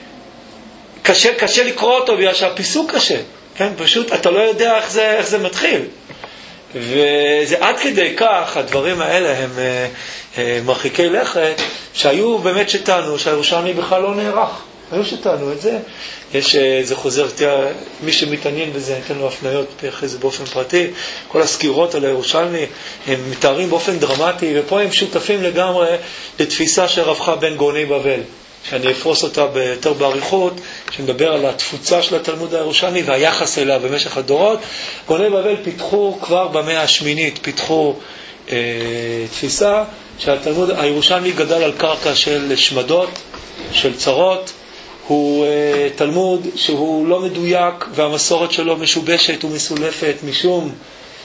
Speaker 1: קשה לקרוא אותו בגלל שהפיסוק קשה. כן? פשוט אתה לא יודע איך זה מתחיל. וזה עד כדי כך, הדברים האלה הם מרחיקי לכת, שהיו באמת שטענו שהירושלמי בכלל לא נערך. היו שטענו את זה. זה חוזר, מי שמתעניין בזה, ניתן לו הפניות אחרי זה באופן פרטי. כל הסקירות על הירושלמי הם מתארים באופן דרמטי, ופה הם שותפים לגמרי לתפיסה שרווחה בין גאוני בבל, שאני אפרוס אותה יותר בעריכות, שנדבר על התפוצה של התלמוד הירושלמי והיחס אליה במשך הדורות. גאוני בבל פיתחו כבר במאה השמינית, פיתחו תפיסה שהתלמוד הירושלמי גדל על קרקע של שמדות, של צרות. הוא תלמוד שהוא לא מדויק והמסורת שלו משובשת ומסולפת משום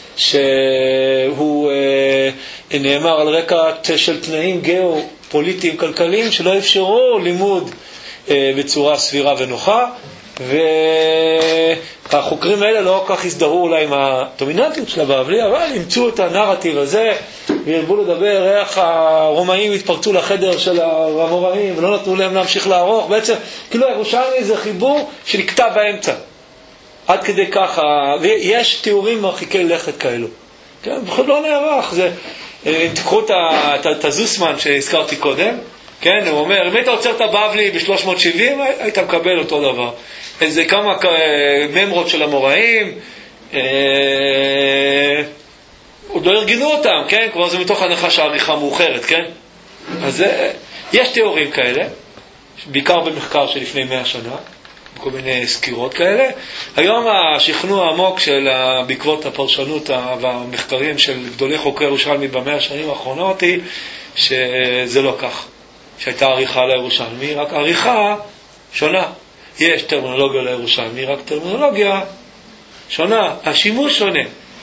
Speaker 1: שהוא נאמר על רקע של תנאים גיאו-פוליטיים כלכליים שלא אפשרו לימוד בצורה סבירה ונוחה, והחוקרים האלה לא כל כך הזדהו אולי עם הדומיננטיות של הבבלי, אבל ימצאו את הנרטיב הזה וירבו לדבר איך הרומאים התפרצו לחדר של המוראים ולא נתנו להם להמשיך לערוך. בעצם כאילו הירושלמי זה חיבור שנקטע באמצע עד כדי ככה, ויש תיאורים מרחיקי לכת כאלו, כן? בכל לא נערך. אם תקחו את הזוסמן שהזכרתי קודם, כן, הוא אומר, אם היית עוצר את הבבלי ב-370, היית מקבל אותו דבר. איזה כמה ממרות של המוראים, עוד לא ארגנו אותם, כן? כבר זה מתוך הנחה שהעריכה מאוחרת, כן? אז יש תיאורים כאלה, בעיקר במחקר של לפני 100 שנה, כל מיני סקירות כאלה. היום השכנוע העמוק של בעקבות הפרשנות והמחקרים של גדולי חוקרי ירושלמי ב100 השנים האחרונות היא שזה לא כך. שהייתה עריכה לירושלמי, רק עריכה שונה. יש טרמינולוגיה לירושלמי, רק טרמינולוגיה שונה. השימוש שונה.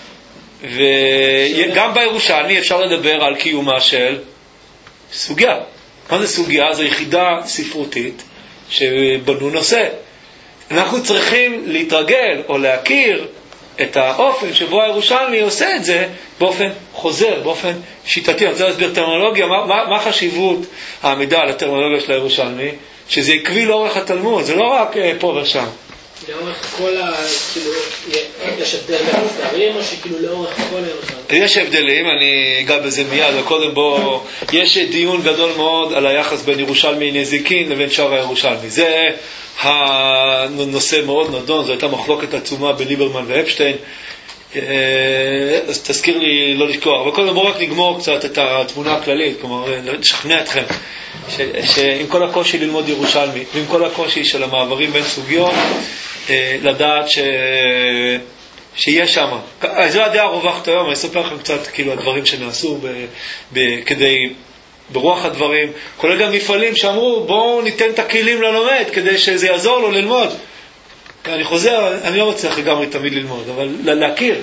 Speaker 1: וגם בירושלמי אפשר לדבר על קיומה של סוגיה. מה זה סוגיה? זו יחידה ספרותית שבנו נושא. אנחנו צריכים להתרגל או להכיר את האופן שבו הירושלמי עושה את זה באופן חוזר, באופן שיטתי. אני רוצה להסביר טרמינולוגיה, מה חשיבות העמידה על הטרמינולוגיה של הירושלמי? שזה עקבי לאורך התלמוד, זה לא רק פה ושם.
Speaker 5: לאורך כל כאילו, יש הבדל בהסדרים או שכאילו לאורך כל הירושלמי?
Speaker 1: יש הבדלים, אני אגע בזה מיד, וקודם בו, יש דיון גדול מאוד על היחס בין ירושלמי נזיקין לבין שאר הירושלמי. זה הנושא מאוד נדון, זו הייתה מחלוקת עצומה בין ליברמן ואפשטיין, אז תזכיר לי לא לשכוח. אבל קודם בואו רק נגמור קצת את התמונה הכללית, כלומר לשכנע אתכם שעם כל הקושי ללמוד ירושלמי ועם כל הקושי של המעברים בין סוגיות, לדעת שיש שם. אז זו הדעה הרווחת היום. אני אספר לכם קצת כאילו הדברים שנעשו כדי ברוח הדברים, כולל גם מפעלים שאמרו, בואו ניתן את הכלים ללומד, כדי שזה יעזור לו ללמוד. אני חוזר, אני לא מצליח לגמרי תמיד ללמוד, אבל להכיר.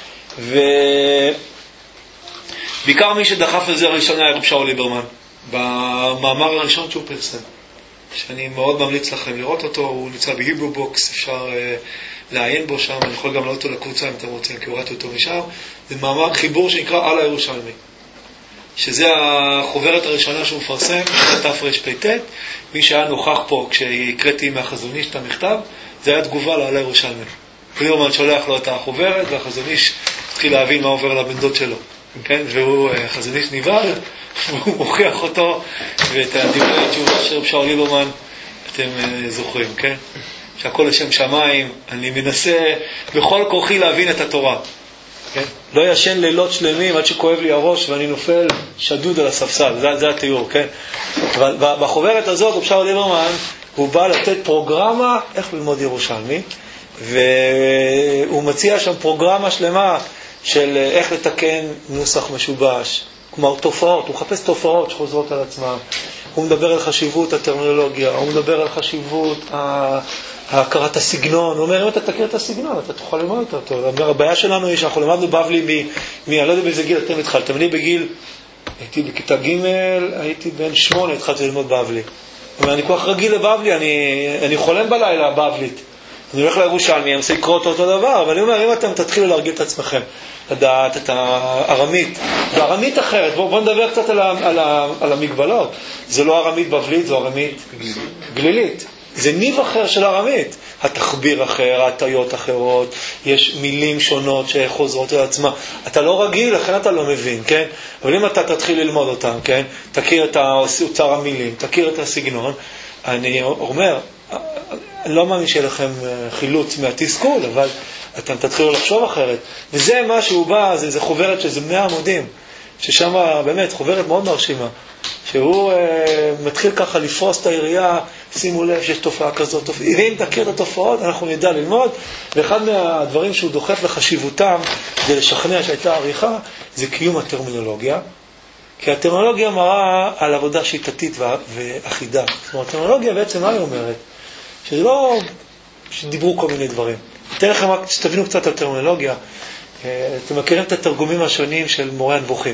Speaker 1: ובעיקר מי שדחף לזה הראשונה היה רב שאול ליברמן, במאמר הראשון שהוא פרסם, שאני מאוד ממליץ לכם לראות אותו, הוא נמצא בהיברו בוקס, אפשר לעיין בו שם, אני יכול גם לעלות אותו לקבוצה אם אתם רוצים, כי הורדתי אותו משם. זה מאמר חיבור שנקרא על הירושלמי, שזה החוברת הראשונה שהוא מפרסם, בשנת תרפ"ט. מי שהיה נוכח פה כשהקראתי מהחזון איש את המכתב, זה היה תגובה לעל הירושלמי. ליברמן שולח לו את החוברת, והחזון איש התחיל להבין מה עובר לבן דוד שלו. כן? והוא, החזון איש נבהל, והוא מוכיח אותו, ואת הדברי התשובה של רב שאול ליברמן, אתם זוכרים, כן? שהכל לשם שמיים, אני מנסה בכל כוחי להבין את התורה. כן? לא ישן לילות שלמים עד שכואב לי הראש ואני נופל שדוד על הספסל, זה התיאור, כן? אבל בחוברת הזאת, רב שאול ליברמן, הוא בא לתת פרוגרמה איך ללמוד ירושלמי, והוא מציע שם פרוגרמה שלמה של איך לתקן נוסח משובש, כלומר תופעות, הוא מחפש תופעות שחוזרות על עצמם, הוא מדבר על חשיבות הטרמינולוגיה, הוא מדבר על חשיבות הכרת הסגנון, הוא אומר, אם אתה תכיר את הסגנון, אתה תוכל ללמוד אותו. הוא אומר, הבעיה שלנו היא שאנחנו למדנו בבלי אני לא יודע באיזה גיל אתם התחלתם, אני בגיל, הייתי בכיתה ג', הייתי בן 8, התחלתי ללמוד בבלי. הוא אומר, אני כל כך רגיל לבבלי, אני חולם בלילה בבלית. אני הולך לירושלמי, אני מנסה לקרוא אותו דבר, אבל אני אומר, אם אתם תתחילו להרגיל את עצמכם, לדעת את הארמית, וארמית אחרת, בואו נדבר קצת על המגבלות. זה לא ארמית בבלית, זו ארמית גלילית. זה ניב אחר של ארמית. התחביר אחר, ההטיות אחרות, יש מילים שונות שחוזרות על עצמה. אתה לא רגיל, לכן אתה לא מבין, כן? אבל אם אתה תתחיל ללמוד אותם, כן? תכיר את אוצר המילים, תכיר את הסגנון. אני אומר, אני לא מאמין שיהיה לכם חילוץ מהתסכול, אבל אתם תתחילו לחשוב אחרת. וזה מה שהוא בא, זה חוברת שזה 100 עמודים, ששם באמת חוברת מאוד מרשימה, שהוא מתחיל ככה לפרוס את העירייה, שימו לב שיש תופעה כזאת, ואם תכיר את התופעות אנחנו נדע ללמוד. ואחד מהדברים שהוא דוחף לחשיבותם כדי לשכנע שהייתה עריכה, זה קיום הטרמינולוגיה, כי הטרמינולוגיה מראה על עבודה שיטתית ואחידה. זאת אומרת, הטרמינולוגיה בעצם מה היא אומרת? שזה לא שדיברו כל מיני דברים. אתן לכם רק שתבינו קצת על טרמינולוגיה. אתם מכירים את התרגומים השונים של מורה הנבוכים.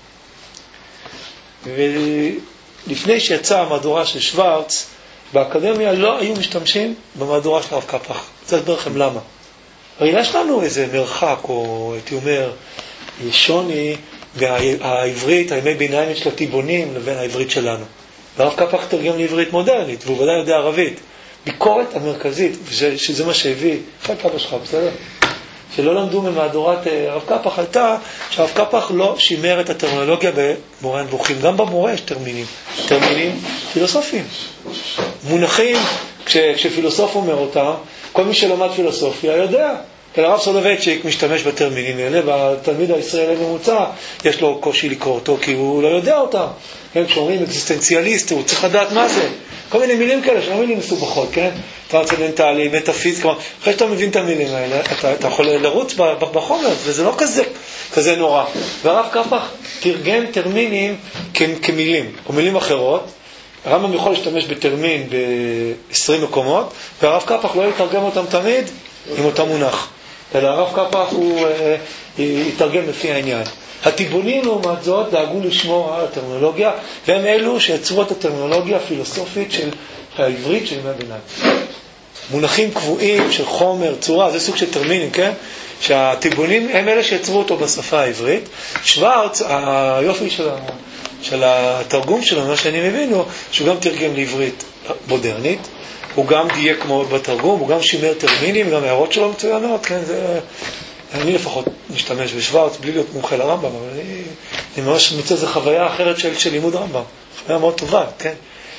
Speaker 1: ולפני שיצאה המהדורה של שוורץ, באקדמיה לא היו משתמשים במהדורה של הרב קפח. זה אסביר לכם למה. הרי יש לנו איזה מרחק, או הייתי אומר, שוני, והעברית, הימי ביניים של הטיבונים לבין העברית שלנו. והרב קפח תרגם לעברית מודרנית, והוא ודאי יודע ערבית. ביקורת המרכזית, שזה מה שהביא, חלק אבא שלך, בסדר? שלא למדו ממהדורת הרב קפח, הייתה שהרב קפח לא שימר את הטרמינולוגיה במורה הנבוכים. גם במורה יש טרמינים פילוסופיים. מונחים, כשפילוסוף אומר אותם, כל מי שלמד פילוסופיה יודע. כי הרב סולובייצ'יק משתמש בטרמינים האלה, והתלמיד הישראלי ממוצע יש לו קושי לקרוא אותו, כי הוא לא יודע אותם. כשאומרים אקזיסטנציאליסט, הוא צריך לדעת מה זה. כל מיני מילים כאלה, שלא מילים מסובכות, כן? טרנסצנדנטלי, מטאפיזיק, אחרי שאתה מבין את המילים האלה, אתה יכול לרוץ בחומר, וזה לא כזה נורא. והרב קפח תרגם טרמינים כמילים, או מילים אחרות. הרמב"ם יכול להשתמש בטרמין ב-20 מקומות, והרב קפח לא יתרגם אותם תמיד עם אותם מונח. אלא הרב קפח הוא יתרגם לפי העניין. הטיבונים לעומת זאת דאגו לשמור על הטרמינולוגיה, והם אלו שיצרו את הטרמינולוגיה הפילוסופית של העברית של ימי הביניים. מונחים קבועים של חומר, צורה, זה סוג של טרמינים, כן? שהטיבונים הם אלה שיצרו אותו בשפה העברית. שוורץ, היופי של התרגום שלו, מה שאני מבין הוא, שהוא גם תרגם לעברית מודרנית, הוא גם דייק מאוד בתרגום, הוא גם שימר טרמינים, גם הערות שלו מצוינות, כן? אני לפחות משתמש בשוורץ בלי להיות מומחה לרמב"ם, אבל אני ממש מוצא איזו חוויה אחרת של לימוד רמב"ם, חוויה מאוד טובה, כן?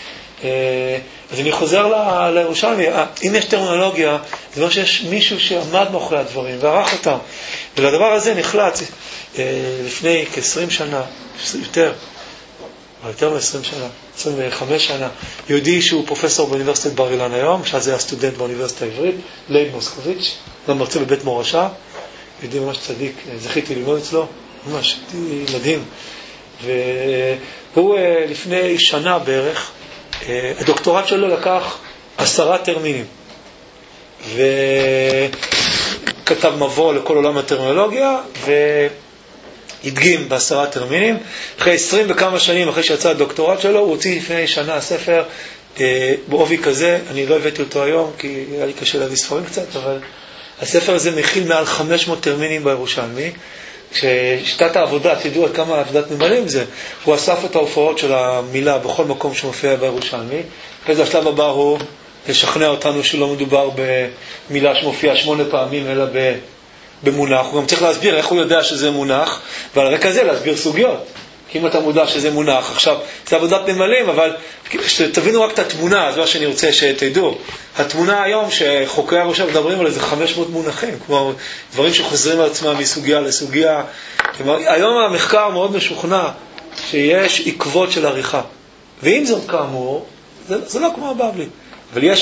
Speaker 1: אז אני חוזר לירושלמי, אם יש טרמינולוגיה, זה אומר שיש מישהו שעמד מאחורי הדברים וערך אותם, ולדבר הזה נחלץ לפני כ-20 שנה, יותר מ-20 שנה, 25 שנה, יהודי שהוא פרופסור באוניברסיטת בר אילן היום, שאז היה סטודנט באוניברסיטה העברית, לייב מוסקוביץ', גם מרצה בבית מורשה, יהודי ממש צדיק, זכיתי ללמוד אצלו, ממש מדהים. והוא הוא לפני שנה בערך, הדוקטורט שלו לקח 10 טרמינים, וכתב מבוא לכל עולם הטרמינולוגיה, והדגים ב10 טרמינים. אחרי 20 וכמה שנים, אחרי שיצא הדוקטורט שלו, הוא הוציא לפני שנה ספר בעובי כזה. אני לא הבאתי אותו היום, כי היה לי קשה להביא ספרים קצת, אבל הספר הזה מכיל מעל 500 טרמינים בירושלמי. כששיטת העבודה, תדעו עד כמה עבודת ממלאים זה, הוא אסף את ההופעות של המילה בכל מקום שמופיע בירושלמי. אחרי השלב הבא הוא לשכנע אותנו שלא מדובר במילה שמופיעה 8 פעמים, אלא במונח. הוא גם צריך להסביר איך הוא יודע שזה מונח, ועל רקע זה להסביר סוגיות. כי אם אתה מודע שזה מונח, עכשיו זה עבודת ממלאים, אבל שתבינו רק את התמונה, זה מה שאני רוצה שתדעו. התמונה היום שחוקרי ירושלים מדברים על זה 500 מונחים, כמו דברים שחוזרים על עצמם מסוגיה לסוגיה. היום המחקר מאוד משוכנע שיש עקבות של עריכה. ואם זאת כאמור, זה לא כמו הבבלי. אבל יש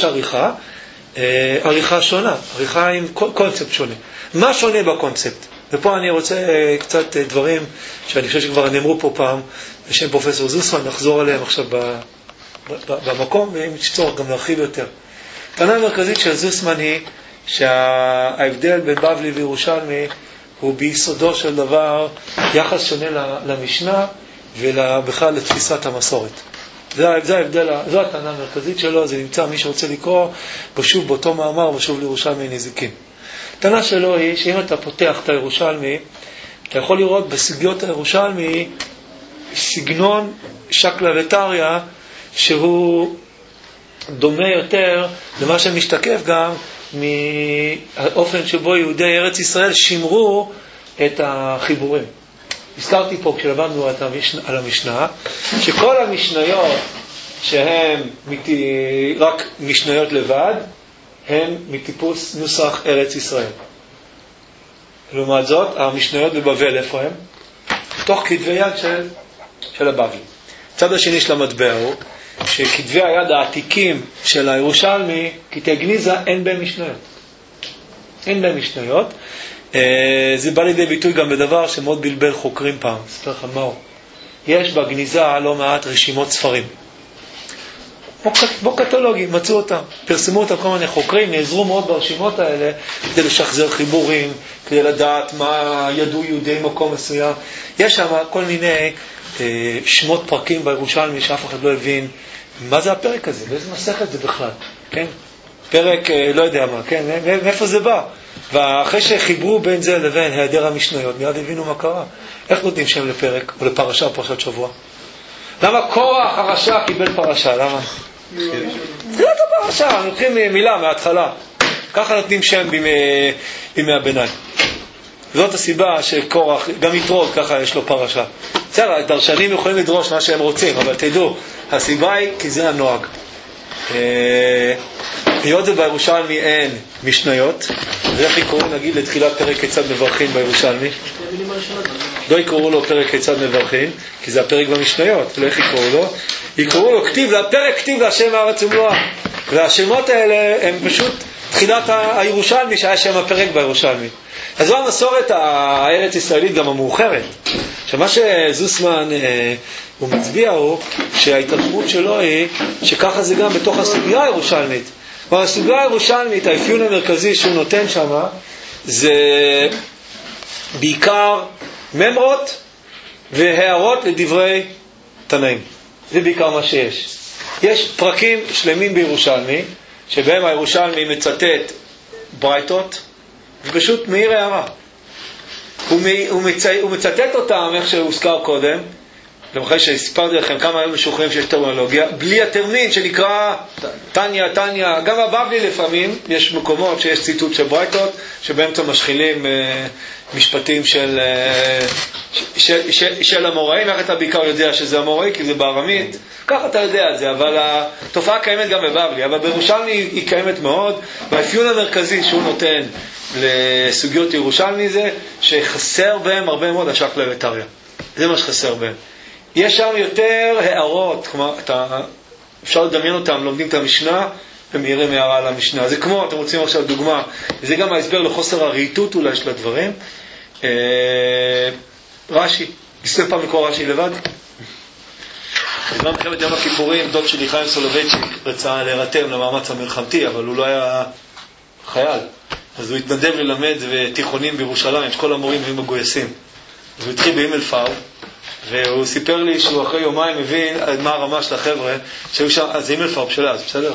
Speaker 1: עריכה שונה, עריכה עם קונספט שונה. מה שונה בקונספט? ופה אני רוצה קצת דברים שאני חושב שכבר נאמרו פה פעם, בשם פרופסור זוסמן, נחזור עליהם עכשיו במקום, ואם צורך גם להרחיב יותר. הטענה המרכזית של זוסמן היא שההבדל בין בבלי וירושלמי הוא ביסודו של דבר יחס שונה למשנה ובכלל לתפיסת המסורת. זה ההבדל, זו הטענה המרכזית שלו. זה נמצא, מי שרוצה לקרוא, בשוב באותו מאמר, בשוב לירושלמי נזיקין. הטענה שלו היא שאם אתה פותח את הירושלמי, אתה יכול לראות בסוגיות הירושלמי סגנון שקלא וטריא שהוא דומה יותר למה שמשתקף גם מהאופן שבו יהודי ארץ ישראל שימרו את החיבורים. הזכרתי פה כשלמדנו על המשנה, שכל המשניות שהן רק משניות לבד, הן מטיפוס נוסח ארץ ישראל. לעומת זאת, המשניות בבבל, איפה הן? תוך כתבי יד של הבבלי. הצד השני של המטבע הוא שכתבי היד העתיקים של הירושלמי, קטעי גניזה, אין בהם משניות. אין בהם משניות. זה בא לידי ביטוי גם בדבר שמאוד בלבל חוקרים פעם. אספר לך מהו. יש בגניזה לא מעט רשימות ספרים. בו קטלוגים, מצאו אותם, פרסמו אותם כל מיני חוקרים, נעזרו מאוד ברשימות האלה כדי לשחזר חיבורים, כדי לדעת מה ידעו יהודי מקום מסוים. יש שם כל מיני שמות פרקים בירושלמי שאף אחד לא הבין מה זה הפרק הזה, באיזה מסכת זה בכלל, כן? פרק לא יודע מה, כן? מאיפה זה בא? ואחרי שחיברו בין זה לבין היעדר המשניות, מיד הבינו מה קרה. איך נותנים שם לפרק או לפרשה, פרשת שבוע? למה קורח הרשע קיבל פרשה? למה? זה לא הפרשה, נותנים מילה מההתחלה. ככה נותנים שם בימי הביניים. זאת הסיבה שקורח, גם יתרוד, ככה יש לו פרשה. בסדר, הדרשנים יכולים לדרוש מה שהם רוצים, אבל תדעו, הסיבה היא כי זה הנוהג. היות זה בירושלמי אין משניות, ואיך יקראו נגיד לתחילת פרק כיצד מברכים בירושלמי? לא יקראו לו פרק כיצד מברכים, כי זה הפרק במשניות. ואיך יקראו לו? יקראו לו כתיב, לפרק כתיב להשם הארץ ומלואה. והשמות האלה הם פשוט תחילת הירושלמי שהיה שם הפרק בירושלמי. אז זו המסורת הארץ ישראלית גם המאוחרת. שמה שזוסמן הוא מצביע הוא שההתרחבות שלו היא שככה זה גם בתוך הסוגיה הירושלמית. אבל הסוגיה הירושלמית, האפיון המרכזי שהוא נותן שם זה בעיקר ממרות והערות לדברי תנאים. זה בעיקר מה שיש. יש פרקים שלמים בירושלמי שבהם הירושלמי מצטט ברייתות ופשוט מעיר הערה. הוא מצטט אותם איך שהוזכר קודם, למחר שהספרתי לכם כמה היום משוחררים שיש טרמינולוגיה, בלי הטרמין שנקרא תניה. גם הבבלי לפעמים יש מקומות שיש ציטוט של ברייתות שבאמצע משחילים משפטים של המוראים. איך אתה בעיקר יודע שזה המוראי? כי זה בארמית, ככה אתה יודע את זה, אבל התופעה קיימת גם בבבלי, אבל בירושלמי היא קיימת מאוד. והאפיון המרכזי שהוא נותן לסוגיות ירושלמי זה שחסר בהם הרבה מאוד השקלא וטריא. זה מה שחסר בהם. יש שם יותר הערות, כלומר, אפשר לדמיין אותם, לומדים את המשנה ומעירים הערה על המשנה. זה כמו, אתם רוצים עכשיו דוגמה, זה גם ההסבר לחוסר הרהיטות אולי של הדברים. רש"י, ניסו פעם לקרוא רש"י לבד? בזמן מלחמת יום הכיפורים, דוד שלי חיים סולובייצ'יק רצה להירתם למאמץ המלחמתי, אבל הוא לא היה חייל. אז הוא התנדב ללמד בתיכונים בירושלים, שכל המורים היו מגויסים. אז הוא התחיל בהימלפארב, והוא סיפר לי שהוא אחרי יומיים מבין מה הרמה של החבר'ה, שהיו שם, אז הימלפארב שלה, אז בסדר?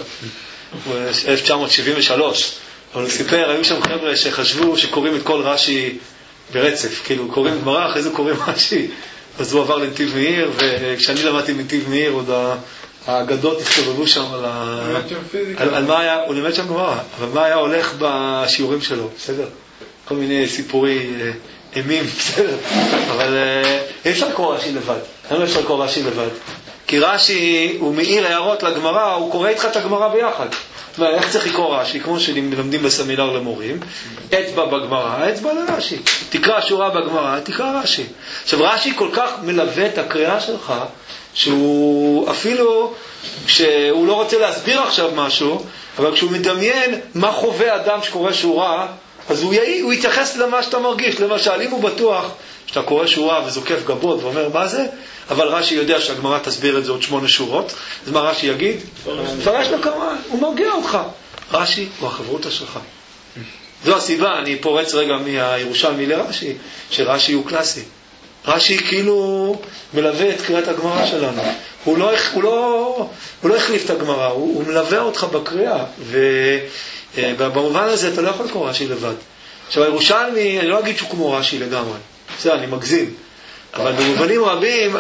Speaker 1: 1973. אבל הוא סיפר, היו שם חבר'ה שחשבו שקוראים את כל רש"י ברצף, כאילו קוראים את גמרא, אחרי זה קוראים רש"י. אז הוא עבר לנתיב מאיר, וכשאני למדתי בנתיב מאיר, עוד האגדות הסתובבו שם על מה היה, הוא לימד שם גמרא, אבל מה היה הולך בשיעורים שלו, בסדר? כל מיני סיפורי אימים, בסדר? אבל אי אפשר לקרוא רש"י לבד, אין אפשר לקרוא רש"י לבד. כי רש"י, הוא מאיר הערות לגמרא, הוא קורא איתך את הגמרא ביחד. איך צריך לקרוא רש"י? כמו שלמדים בסמינר למורים, אצבע בגמרא, אצבע לרש"י. תקרא שורה בגמרא, תקרא רש"י. עכשיו רש"י כל כך מלווה את הקריאה שלך, שהוא אפילו, כשהוא לא רוצה להסביר עכשיו משהו, אבל כשהוא מדמיין מה חווה אדם שקורא שורה, אז הוא יתייחס למה שאתה מרגיש. למשל, אם הוא בטוח שאתה קורא שורה וזוקף גבות ואומר מה זה, אבל רש"י יודע שהגמרא תסביר את זה עוד 8 שורות, אז מה רש"י יגיד? פרש לו כמה, הוא מרגיע אותך. רש"י הוא החברותה שלך. זו הסיבה, אני פורץ רגע מהירושלמי לרש"י, שרש"י הוא קלאסי. רש"י כאילו מלווה את קריאת הגמרא שלנו. הוא לא החליף את הגמרא, הוא מלווה אותך בקריאה, ובמובן הזה אתה לא יכול לקרוא רש"י לבד. עכשיו הירושלמי, אני לא אגיד שהוא כמו רש"י לגמרי, בסדר, אני מגזים, אבל במובנים רבים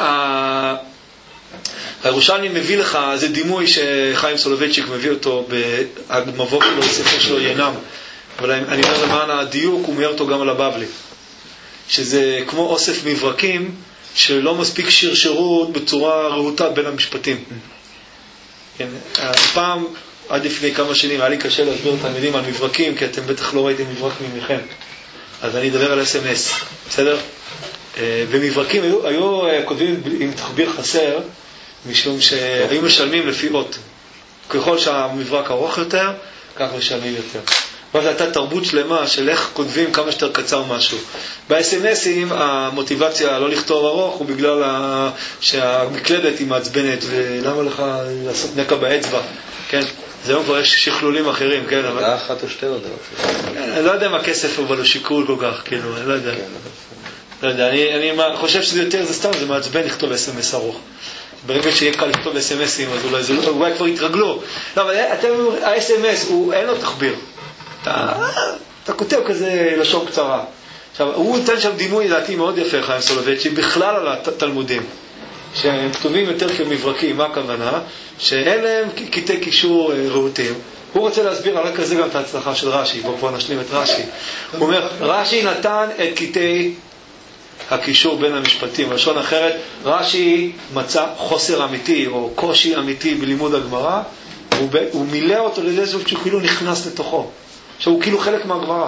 Speaker 1: הירושלמי מביא לך, זה דימוי שחיים סולובייצ'יק מביא אותו במבוא שלו, בספר שלו ינם, אבל אני אומר למען הדיוק, הוא מאיר אותו גם על הבבלי, שזה כמו אוסף מברקים שלא מספיק שרשרות בצורה רהוטה בין המשפטים. כן, פעם, עד לפני כמה שנים, היה לי קשה להסביר תלמידים על מברקים, כי אתם בטח לא ראיתם מברק ממכם. אז אני אדבר על SMS, בסדר? ומברקים היו כותבים עם תחביר חסר, משום שהיו משלמים לפי אות. ככל שהמברק ארוך יותר, כך משלמים יותר. ואז הייתה תרבות שלמה של איך כותבים כמה שיותר קצר משהו. ב-SMSים המוטיבציה לא לכתוב ארוך הוא בגלל שהמקלדת היא מעצבנת, ולמה לך לעשות נקע באצבע, כן? זה היום כבר יש שכלולים אחרים, כן?
Speaker 4: זה אחת או שתי הודעות.
Speaker 1: אני לא יודע מה כסף אבל הוא שיקול כל כך, כאילו, אני לא יודע. לא יודע, אני חושב שזה יותר, זה סתם, זה מעצבן לכתוב SMS ארוך. ברגע שיהיה קל לכתוב SMSים, אז אולי כבר יתרגלו. לא, אבל ה-SMS, אין לו תחביר. אתה כותב כזה לשון קצרה. עכשיו, הוא נותן שם דימוי לדעתי מאוד יפה, חיים סולובייצ'יק, בכלל על התלמודים, שהם כתובים יותר כמברקים. מה הכוונה? שאין להם קטעי קישור רהוטים. הוא רוצה להסביר על כזה גם את ההצלחה של רש"י. בואו כבר נשלים את רש"י. הוא אומר, רש"י נתן את קטעי הקישור בין המשפטים. בלשון אחרת, רש"י מצא חוסר אמיתי או קושי אמיתי בלימוד הגמרא, הוא מילא אותו לזה שהוא כאילו נכנס לתוכו. שהוא כאילו חלק מהגמרא.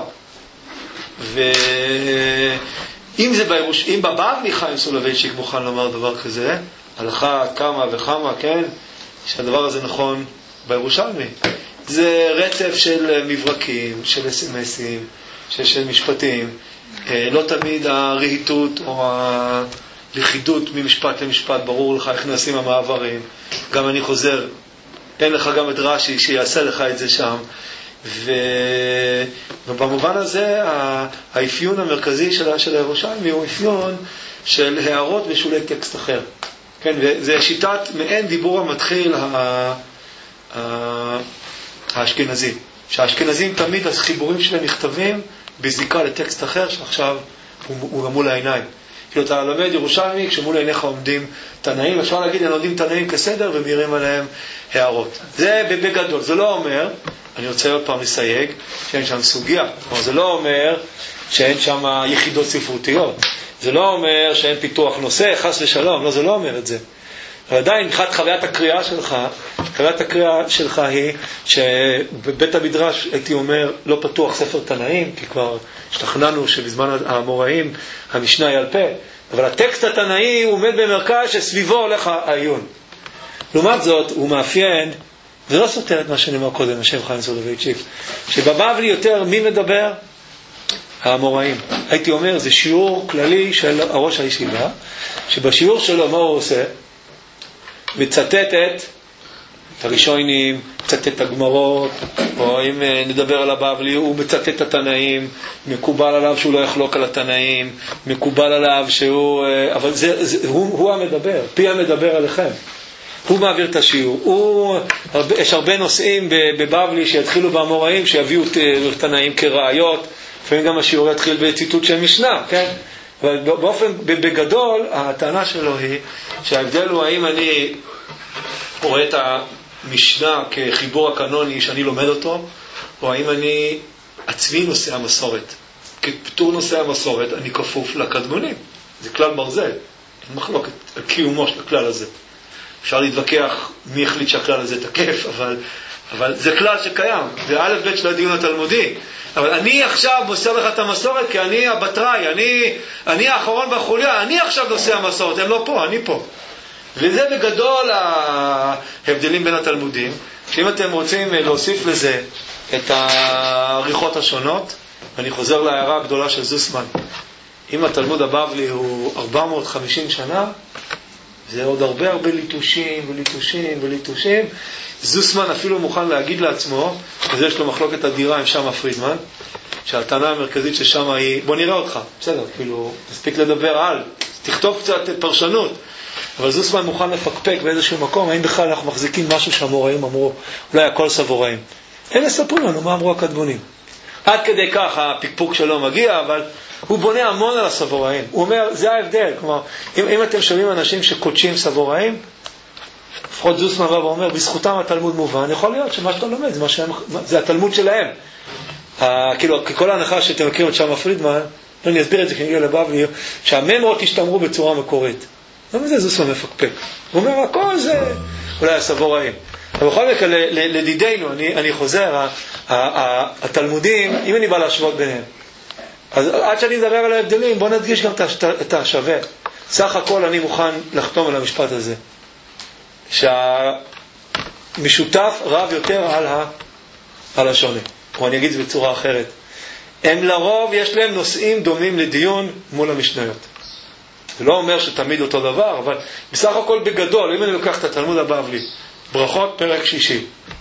Speaker 1: ואם זה אם בבבלי חיים סולובייצ'יק מוכן לומר דבר כזה, הלכה כמה וכמה, כן, שהדבר הזה נכון בירושלמי. זה רצף של מברקים, של SMSים, של משפטים. לא תמיד הרהיטות או הלכידות ממשפט למשפט, ברור לך איך נעשים המעברים. גם אני חוזר, אין לך גם את רש"י שיעשה לך את זה שם. ובמובן הזה האפיון המרכזי של הירושלמי הוא אפיון של הערות ושולי טקסט אחר. כן, וזה שיטת מעין דיבור המתחיל האשכנזים. שהאשכנזים תמיד החיבורים שלהם נכתבים בזיקה לטקסט אחר שעכשיו הוא גם מול העיניים. כאילו אתה לומד ירושלמי כשמול עיניך עומדים תנאים, אפשר להגיד הם עומדים תנאים כסדר ומעירים עליהם הערות. זה בגדול, זה לא אומר, אני רוצה עוד פעם לסייג, שאין שם סוגיה. זה לא אומר שאין שם יחידות ספרותיות. זה לא אומר שאין פיתוח נושא, חס ושלום. לא, זה לא אומר את זה. אבל עדיין, מבחינת חוויית הקריאה שלך היא שבבית המדרש, הייתי אומר, לא פתוח ספר תנאים, כי כבר השתכנענו שבזמן האמוראים המשנה היא על פה. אבל הטקסט התנאי הוא עומד במרכז שסביבו הולך העיון. לעומת זאת, הוא מאפיין, זה לא סותר את מה שנאמר קודם, השם חיים סולובייצ'יק, שבבבלי יותר מי מדבר? האמוראים. הייתי אומר, זה שיעור כללי של הראש הישיבה, שבשיעור שלו מה הוא עושה? מצטטת את הראשונים, מצטט את הגמרות, או אם נדבר על הבבלי, הוא מצטט את התנאים, מקובל עליו שהוא לא יחלוק על התנאים, מקובל עליו שהוא, אבל הוא המדבר, פי המדבר עליכם. הוא מעביר את השיעור. יש הרבה נושאים בבבלי שיתחילו באמוראים, שיביאו את תנאים כראיות, לפעמים גם השיעור יתחיל בציטוט של משנה, כן? אבל בגדול, הטענה שלו היא שההבדל הוא האם אני רואה את המשנה כחיבור הקנוני שאני לומד אותו, או האם אני עצמי נושא המסורת. כפתור נושא המסורת אני כפוף לקדמונים. זה כלל ברזל. אין מחלוקת על קיומו של הכלל הזה. אפשר להתווכח מי החליט שהכלל הזה תקף, אבל זה כלל שקיים. זה א' ב' של הדיון התלמודי. אבל אני עכשיו מוסר לך את המסורת כי אני הבטראי, אני האחרון בחוליה, אני עכשיו נושא המסורת, הם לא פה, אני פה. וזה בגדול ההבדלים בין התלמודים. שאם אתם רוצים להוסיף לזה את העריכות השונות, אני חוזר להערה הגדולה של זוסמן. אם התלמוד הבבלי הוא 450 שנה, זה עוד הרבה ליטושים. זוסמן אפילו מוכן להגיד לעצמו, וזה יש לו מחלוקת אדירה עם שמה פרידמן, שהטענה המרכזית ששם היא, בוא נראה אותך, בסדר, כאילו, תספיק לדבר על, תכתוב קצת פרשנות, אבל זוסמן מוכן לפקפק באיזשהו מקום, האם בכלל אנחנו מחזיקים משהו שהמוראים אמרו, אולי הכל סבוראים. הם מספרים לנו מה אמרו הקדמונים. עד כדי כך הפקפוק שלו מגיע, אבל הוא בונה המון על הסבוראים. הוא אומר, זה ההבדל. כלומר, אם אתם שומעים אנשים שקודשים סבוראים, לפחות זוסמן בא ואומר, בזכותם התלמוד מובן, יכול להיות שמה שאתה לומד, זה התלמוד שלהם. כאילו, ככל ההנחה שאתם מכירים את שמה פרידמן, אני אסביר את זה כנגיע לבבלי, שהממרות השתמרו בצורה מקורית. למה זה זוסמן מפקפק? הוא אומר, הכל זה אולי הסבוראים. אבל בכל מקרה, לדידינו, אני חוזר, התלמודים, אם אני בא להשוות ביניהם, אז עד שאני מדבר על ההבדלים, בוא נדגיש גם את השווה. סך הכל אני מוכן לחתום על המשפט הזה. שהמשותף רב יותר על השונה. או אני אגיד את זה בצורה אחרת. הם לרוב יש להם נושאים דומים לדיון מול המשניות. זה לא אומר שתמיד אותו דבר, אבל בסך הכל בגדול, אם אני לוקח את התלמוד הבבלי, ברכות פרק שישי,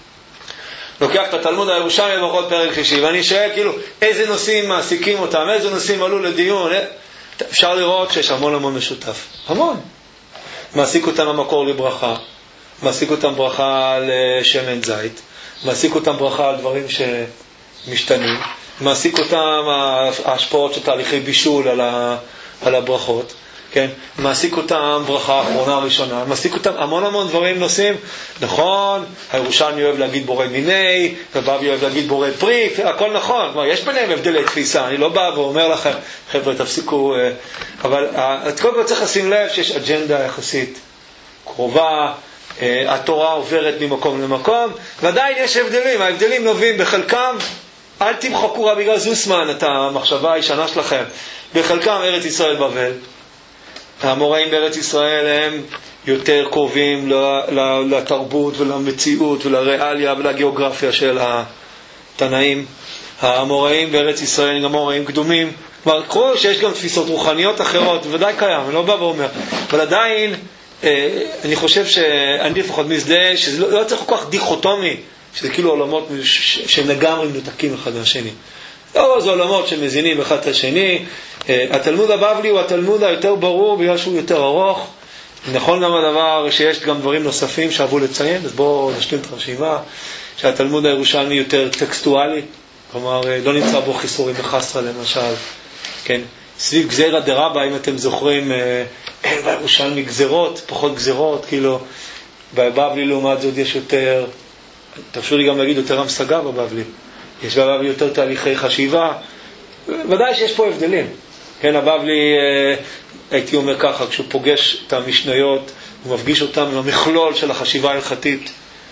Speaker 1: לוקח את התלמוד הירושלמי ברכות פרק שישי, ואני שואל כאילו איזה נושאים מעסיקים אותם, איזה נושאים עלו לדיון, אפשר לראות שיש המון משותף. המון. מעסיק אותם המקור לברכה, מעסיק אותם ברכה לשמן זית, מעסיק אותם ברכה על דברים שמשתנים, מעסיק אותם ההשפעות של תהליכי בישול על הברכות, כן? מעסיק אותם ברכה האחרונה הראשונה, מעסיק אותם המון דברים נושאים. נכון, הירושלמי אוהב להגיד בורא מיני, ובבלי אוהב להגיד בורא פרי, הכל נכון. כלומר, יש ביניהם הבדלי תפיסה, אני לא בא ואומר לכם, חבר'ה תפסיקו, אבל קודם כל צריך לשים לב שיש אג'נדה יחסית קרובה, התורה עוברת ממקום למקום, ועדיין יש הבדלים, ההבדלים נובעים בחלקם, אל תמחקו רק בגלל זוסמן את המחשבה הישנה שלכם, בחלקם ארץ ישראל בבל, המוראים בארץ ישראל הם יותר קרובים לתרבות ולמציאות ולריאליה ולגיאוגרפיה של התנאים. המוראים בארץ ישראל הם גם מוראים קדומים, כלומר קרוא שיש גם תפיסות רוחניות אחרות, בוודאי קיים, אני לא בא ואומר, אבל עדיין אני חושב שאני לפחות מזדהה שזה לא צריך כל כך דיכוטומי, שזה כאילו עולמות שנגמרי מנותקים אחד מהשני. לא, זה עולמות שמזינים אחד את השני. התלמוד הבבלי הוא התלמוד היותר ברור בגלל שהוא יותר ארוך. נכון גם הדבר שיש גם דברים נוספים שאהבו לציין, אז בואו נשלים את הרשימה, שהתלמוד הירושלמי יותר טקסטואלי, כלומר לא נמצא בו חיסורים בחסרה למשל, כן? סביב גזירא דרבא, אם אתם זוכרים, אין בירושלמי גזירות, פחות גזירות, כאילו בבבלי לעומת זאת יש יותר, תרשו לי גם להגיד יותר המשגה בבבלי, יש בבבלי יותר תהליכי חשיבה, ודאי שיש פה הבדלים. כן, הבבלי, הייתי אומר ככה, כשהוא פוגש את המשניות, הוא מפגיש אותם עם המכלול של החשיבה ההלכתית,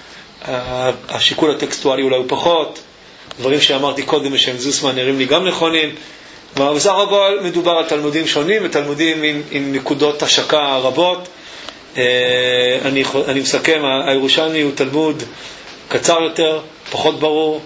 Speaker 1: השיקול הטקסטואלי אולי הוא פחות, דברים שאמרתי קודם בשם זוסמן נראים לי גם נכונים, בסך הכל מדובר על תלמודים שונים ותלמודים עם נקודות השקה רבות. אני מסכם, הירושלמי הוא תלמוד קצר יותר, פחות ברור,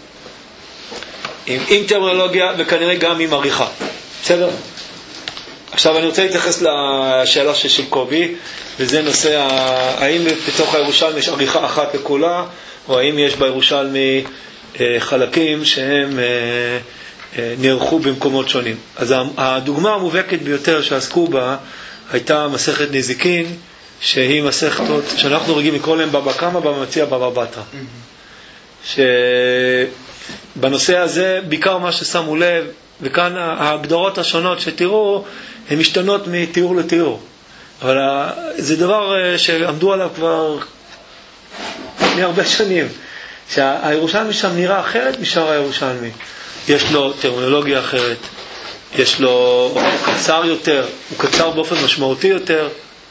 Speaker 1: עם טרמינולוגיה וכנראה גם עם עריכה. בסדר? עכשיו אני רוצה להתייחס לשאלה של קובי, וזה נושא האם בתוך הירושלמי יש עריכה אחת לכולה, או האם יש בירושלמי חלקים שהם נערכו במקומות שונים. אז הדוגמה המובהקת ביותר שעסקו בה הייתה מסכת נזיקין, שהיא מסכתות שאנחנו רגילים לקרוא להם בבא קמא, בבא מציעא, בבא בתרא. שבנושא הזה בעיקר מה ששמו לב, וכאן ההגדרות השונות שתראו הן משתנות מתיאור לתיאור, אבל זה דבר שעמדו עליו כבר מהרבה שנים, שהירושלמי שם נראה אחרת משאר הירושלמי. יש לו טרמינולוגיה אחרת, יש לו, הוא קצר יותר, הוא קצר באופן משמעותי יותר.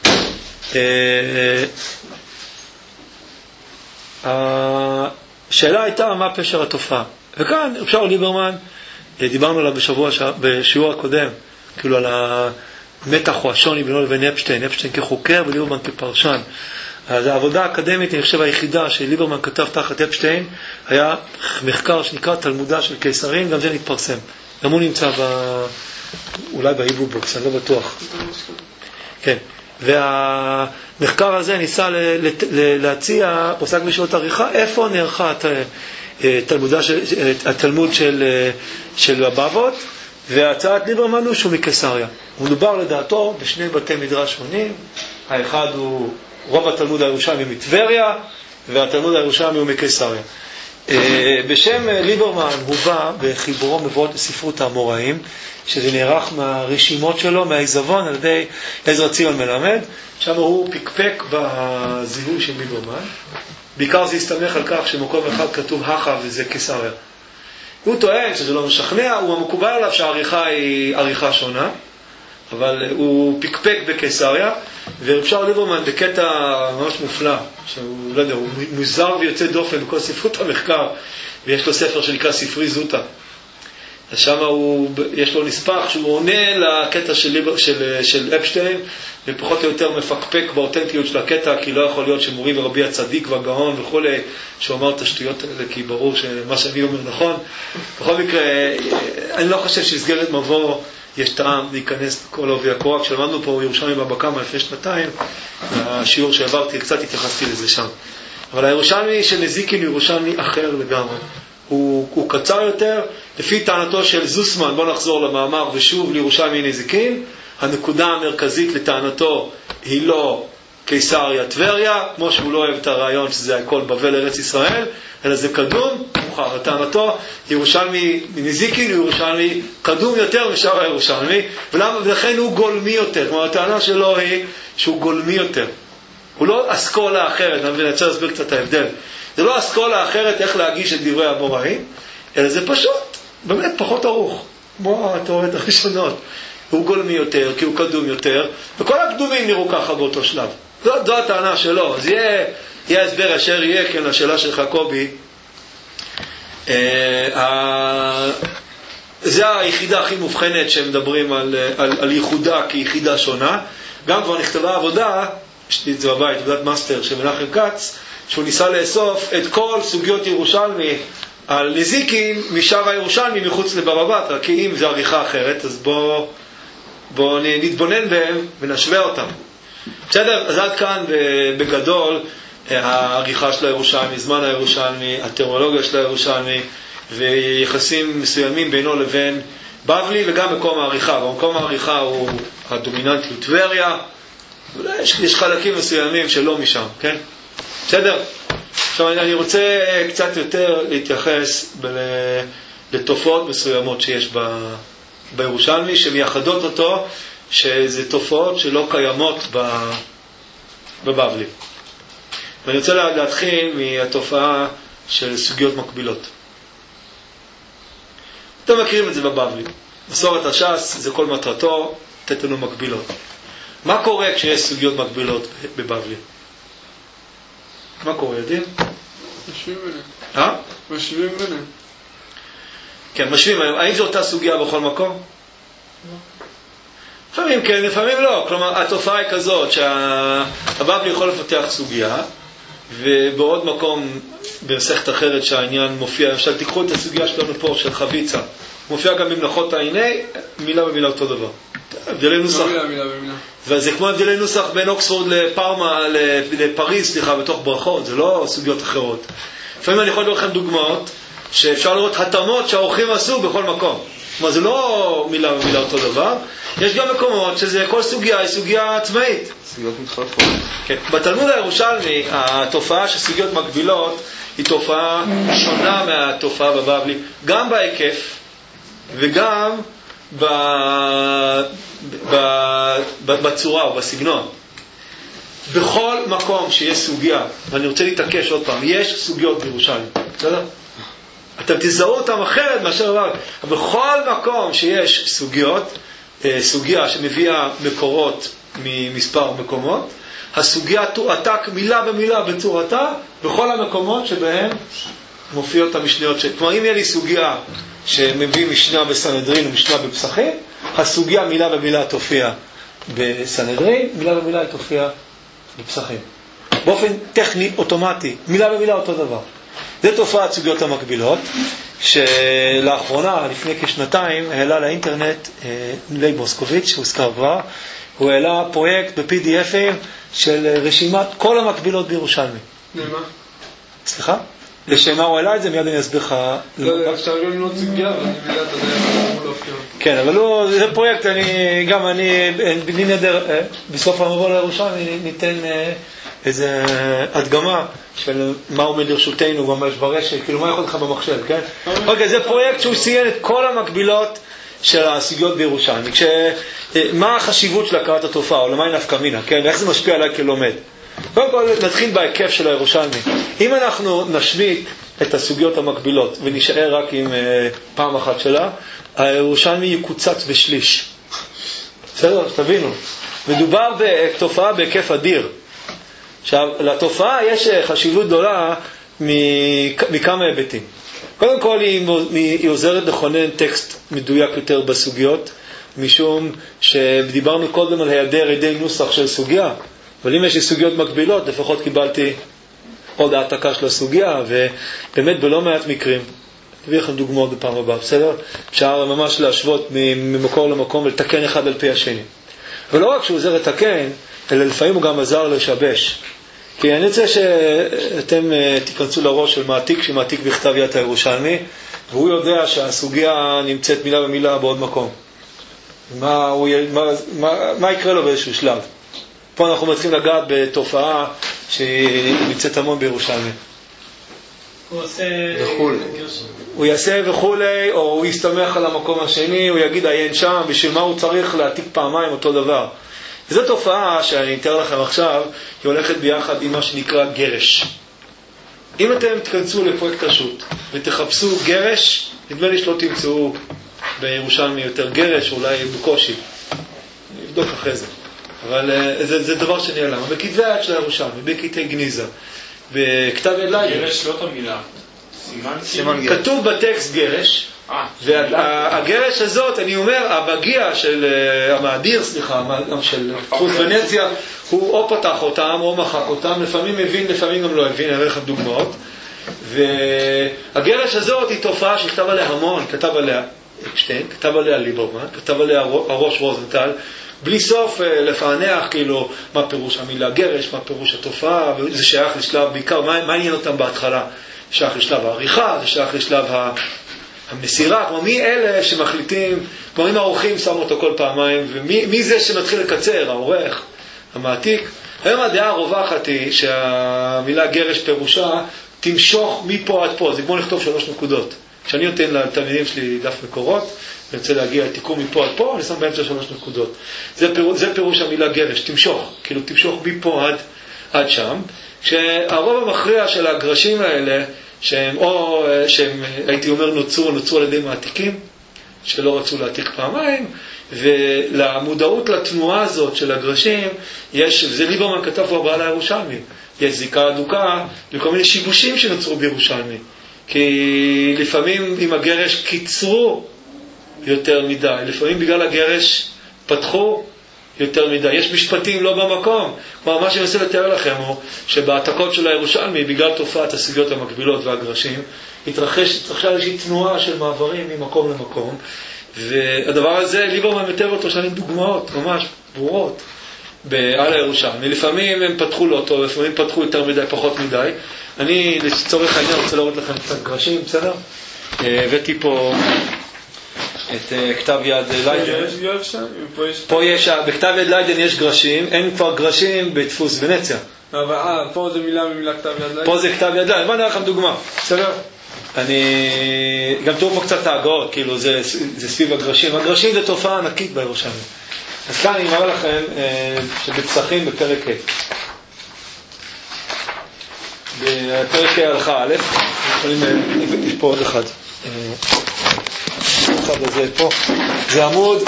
Speaker 1: השאלה הייתה מה פשר התופעה, וכאן אפשר ליברמן, דיברנו עליו בשיעור הקודם, כאילו על המתח או השוני בינו לבין אפשטיין כחוקר וליברמן כפרשן. אז העבודה האקדמית, אני חושב היחידה שליברמן כתב תחת אפשטיין, היה מחקר שנקרא תלמודה של קיסרים, גם זה נתפרסם. גם הוא נמצא אולי בהיברו בוקס, אני לא בטוח. כן. והמחקר הזה ניסה להציע, עוסק בשאלות עריכה, איפה נערכה התלמוד של הבבות, והצעת ליברמן הוא שהוא מקיסריה. הוא מדובר לדעתו בשני בתי מדרש שונים, האחד הוא רוב התלמוד הירושלמי מטבריה, והתלמוד הירושלמי הוא מקיסריה. בשם ליברמן הוא בא בחיבורו מבואות לספרות האמוראים, שזה נערך מהרשימות שלו, מהעיזבון, על ידי עזרא ציון מלמד. שם הוא פיקפק בזיהוי של ליברמן. בעיקר זה הסתמך על כך שמקום אחד כתוב הכה וזה קיסריה. הוא טוען שזה לא משכנע, הוא המקובל עליו שהעריכה היא עריכה שונה, אבל הוא פיקפק בקיסריה, ואפשר ליברמן בקטע ממש מופלא, שהוא לא יודע, הוא מוזר ויוצא דופן בכל ספרות המחקר, ויש לו ספר שנקרא ספרי זוטה. אז שם יש לו נספח שהוא עונה לקטע של אפשטיין, ופחות או יותר מפקפק באותנטיות של הקטע, כי לא יכול להיות שמורי ורבי הצדיק והגאון וכו', שהוא אמר את השטויות האלה, כי ברור שמה שאני אומר נכון. בכל מקרה, אני לא חושב שסגרת מבוא יש טעם להיכנס לכל עובי הקורה. כשלמדנו פה ירושלמי בבא קמא לפני שנתיים, השיעור שעברתי, קצת התייחסתי לזה שם. אבל הירושלמי של נזיקין הוא ירושלמי אחר לגמרי. הוא קצר יותר, לפי טענתו של זוסמן. בוא נחזור למאמר ושוב לירושלמי נזיקין. הנקודה המרכזית לטענתו היא לא קיסריה טבריה, כמו שהוא לא אוהב את הרעיון שזה הכל בבל ארץ ישראל, אלא זה קדום, מוכר. טענתו ירושלמי נזיקין הוא ירושלמי קדום יותר משאר הירושלמי, ולכן הוא גולמי יותר. כלומר הטענה שלו היא שהוא גולמי יותר, הוא לא אסכולה אחרת. אני רוצה להסביר קצת ההבדל. זה לא אסכולה אחרת איך להגיש את דברי האמוראים, אלא זה פשוט באמת פחות ארוך, כמו התיאוריות הראשונות. הוא גולמי יותר כי הוא קדום יותר, וכל הקדומים נראו ככה באותו שלב. זו הטענה שלו. אז יהיה הסבר אשר יהיה, כן, לשאלה שלך קובי. זה היחידה הכי מובחנת שמדברים על ייחודה כיחידה שונה. גם כבר נכתבה עבודה, יש לי את זה בבית, עבודת מאסטר של מנחם כץ, שהוא ניסה לאסוף את כל סוגיות ירושלמי על נזיקין משאר הירושלמי מחוץ לבבא בתרא, כי אם זה עריכה אחרת, אז בוא נתבונן בהם ונשווה אותם. בסדר? אז עד כאן בגדול העריכה של הירושלמי, זמן הירושלמי, הטרמינולוגיה של הירושלמי, ויחסים מסוימים בינו לבין בבלי, וגם מקום העריכה. במקום העריכה הוא הדומיננטי הוא טבריה, יש חלקים מסוימים שלא משם, כן? בסדר? עכשיו אני רוצה קצת יותר להתייחס לתופעות מסוימות שיש בירושלמי, שמייחדות אותו, שזה תופעות שלא קיימות בבבלי. ואני רוצה להתחיל מהתופעה של סוגיות מקבילות. אתם מכירים את זה בבבלי. מסורת הש"ס זה כל מטרתו, לתת לנו מקבילות. מה קורה כשיש סוגיות מקבילות בבבלי? מה קורה, יודעים?
Speaker 2: משווים ביניהם. משווים ביניהם.
Speaker 1: כן, משווים. האם זו אותה סוגיה בכל מקום? לא. לפעמים כן, לפעמים לא. כלומר, התופעה היא כזאת שהבבלי יכול לפתח סוגיה, ובעוד מקום במסכת אחרת שהעניין מופיע, למשל תיקחו את הסוגיה שלנו פה של חביצה, מופיע גם במלאכות העיני, מילה במילה אותו דבר.
Speaker 6: הבדלי נוסח.
Speaker 2: מילה.
Speaker 6: וזה כמו הבדלי נוסח בין אוקספורד לפריז, סליחה, בתוך ברכות, זה לא סוגיות אחרות. לפעמים אני יכול לראות לכם דוגמאות שאפשר לראות התאמות שהאורחים עשו בכל מקום. כלומר, זה לא מילה ומילה אותו דבר. יש גם מקומות שזה כל סוגיה היא סוגיה עצמאית.
Speaker 4: סוגיות מתחלפות.
Speaker 6: כן. בתלמוד הירושלמי, התופעה של סוגיות מקבילות היא תופעה שונה מהתופעה בבבלי, גם בהיקף וגם בצורה או בסגנון. בכל מקום שיש סוגיה, ואני רוצה להתעקש עוד פעם, יש סוגיות בירושלים. בסדר? אתם תזהו אותם אחרת מאשר בבבלי. בכל מקום שיש סוגיה שמביאה מקורות ממספר מקומות, הסוגיה תועתק מילה במילה בצורתה בכל המקומות שבהם מופיעות המשניות. כלומר, אם יהיה לי סוגיה שמביא משנה בסנהדרין ומשנה בפסחים, הסוגיה מילה במילה תופיע בסנהדרין, מילה במילה תופיע בפסחים. באופן טכני, אוטומטי, מילה במילה אותו דבר. זה תופעת סוגיות המקבילות, שלאחרונה, לפני כשנתיים, העלה לאינטרנט לי מוסקוביץ', שהוזכר כבר, הוא העלה פרויקט ב-PDF'ים של רשימת כל המקבילות בירושלמי.
Speaker 2: למה?
Speaker 6: סליחה? לשמה הוא העלה את זה, מיד אני אסביר לך.
Speaker 2: לא, אפשר גם למנות סוגיה, אבל אני מילה, אתה יודע, הוא לא אופיר.
Speaker 6: כן, אבל זה פרויקט, אני בלי נדר, בסוף המבוא לירושלמי ניתן איזה הדגמה של מה עומד לרשותנו, מה יש ברשת, כאילו מה יכול לך במחשב, כן? אוקיי, זה פרויקט שהוא ציין את כל המקבילות של הסוגיות בירושלמי. מה החשיבות של הכרת התופעה, או למה היא נפקא מינה, כן? ואיך זה משפיע עליי כלומד? קודם כל נתחיל בהיקף של הירושלמי. אם אנחנו נשמיט את הסוגיות המקבילות ונשאר רק עם פעם אחת שלה, הירושלמי יקוצץ בשליש. בסדר? תבינו. מדובר בתופעה בהיקף אדיר. עכשיו, לתופעה יש חשיבות גדולה מכמה היבטים. קודם כל היא עוזרת לכונן טקסט מדויק יותר בסוגיות, משום שדיברנו קודם על היעדר ידי נוסח של סוגיה, אבל אם יש לי סוגיות מקבילות, לפחות קיבלתי עוד העתקה של הסוגיה, ובאמת בלא מעט מקרים, נביא לכם דוגמאות בפעם הבאה, בסדר? אפשר ממש להשוות ממקור למקום ולתקן אחד על פי השני. ולא רק שהוא עוזר לתקן, אלא לפעמים הוא גם עזר לשבש. כי אני רוצה שאתם תיכנסו לראש של מעתיק, שמעתיק בכתב יד הירושלמי, והוא יודע שהסוגיה נמצאת מילה במילה בעוד מקום. מה יקרה לו באיזשהו שלב? פה אנחנו מתחילים לגעת בתופעה שנמצאת המון בירושלמי. הוא יעשה וכולי, או הוא יסתמך על המקום השני, הוא יגיד עיין שם, בשביל מה הוא צריך להעתיק פעמיים אותו דבר. וזו תופעה שאני אתאר לכם עכשיו, היא הולכת ביחד עם מה שנקרא גרש. אם אתם תכנסו לפרויקט רשות ותחפשו גרש, נדמה לי שלא תמצאו בירושלמי יותר גרש, אולי בקושי. נבדוק אחרי זה. אבל זה דבר שנעלם. בכתבי היד של הירושלמי, בקטעי גניזה, בכתב יד ליידר.
Speaker 3: גרש לא את המילה. סימן גרש.
Speaker 6: כתוב בטקסט גרש, והגרש הזאת, אני אומר, הבגיע של המאדיר, של חוץ ונציה, הוא או פתח אותם או מחק אותם, לפעמים מבין, לפעמים גם לא הבין, אני אראה לכם דוגמאות. והגרש הזאת היא תופעה שכתב עליה המון, כתב עליה אקשטיין, כתב עליה ליברמן, כתב עליה הראש רוזנטל, בלי סוף לפענח כאילו מה פירוש המילה גרש, מה פירוש התופעה, וזה שייך לשלב, בעיקר מה עניין אותם בהתחלה, שייך לשלב העריכה, זה שייך לשלב המסירה, כמו מי אלה שמחליטים, כמו אם העורכים שמו אותו כל פעמיים, ומי זה שמתחיל לקצר, העורך, המעתיק. היום הדעה הרווחת היא שהמילה גרש פירושה תמשוך מפה עד פה, זה כמו לכתוב 3 נקודות. כשאני נותן לתלמידים שלי דף מקורות, אני רוצה להגיע לתיקון מפה עד פה, אני שם באמצע 3 נקודות. זה פירוש המילה גרש, תמשוך, כאילו תמשוך מפה עד שם. כשהרוב המכריע של הגרשים האלה, שהם הייתי אומר נוצרו על ידי מעתיקים, שלא רצו להעתיק פעמיים, ולמודעות לתנועה הזאת של הגרשים, וזה ליברמן כתב פה בעל הירושלמי, יש זיקה אדוקה לכל מיני שיבושים שנוצרו בירושלמי. כי לפעמים עם הגרש קיצרו יותר מדי, לפעמים בגלל הגרש פתחו יותר מדי. יש משפטים לא במקום. כלומר, מה שאני רוצה לתאר לכם הוא שבהעתקות של הירושלמי, בגלל תופעת הסוגיות המקבילות והגרשים, התרחשה איזושהי תנועה של מעברים ממקום למקום, והדבר הזה, ליברמן מתאר אותו שאני עם דוגמאות ממש ברורות על הירושלמי. לפעמים הם פתחו לא טוב, לפעמים פתחו יותר מדי, פחות מדי. אני לצורך העניין רוצה להראות לכם קצת גרשים, בסדר? הבאתי פה את כתב יד ליידן. פה יש, בכתב יד ליידן יש גרשים, אין כבר גרשים בדפוס ונציה.
Speaker 2: פה זה מילה ממילה כתב יד ליידן.
Speaker 6: פה זה כתב יד ליידן, בוא נראה לכם דוגמה, בסדר? גם תראו פה קצת ההגאות, כאילו זה סביב הגרשים. הגרשים זה תופעה ענקית בירושלמי. אז כאן אני מראה לכם שבפסחים בפרק ה'. בפרק ה' הלכה א', יש פה עוד אחד. אחד הזה פה. זה עמוד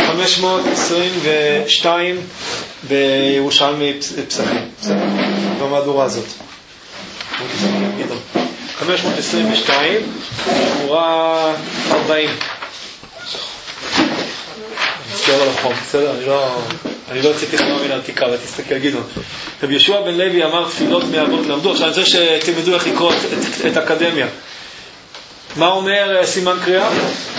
Speaker 6: 522 בירושלמי פסחים. במהדורה הזאת. 522, שורה 40. נזכר על החום, בסדר? אני לא יוצאתי חמה מן העתיקה, אבל תסתכל גדעון. רבי יהושע בן לוי אמר תפילות מאבות למדו. עכשיו אני רוצה שתלמדו איך לקרוא את אקדמיה. מה אומר סימן קריאה?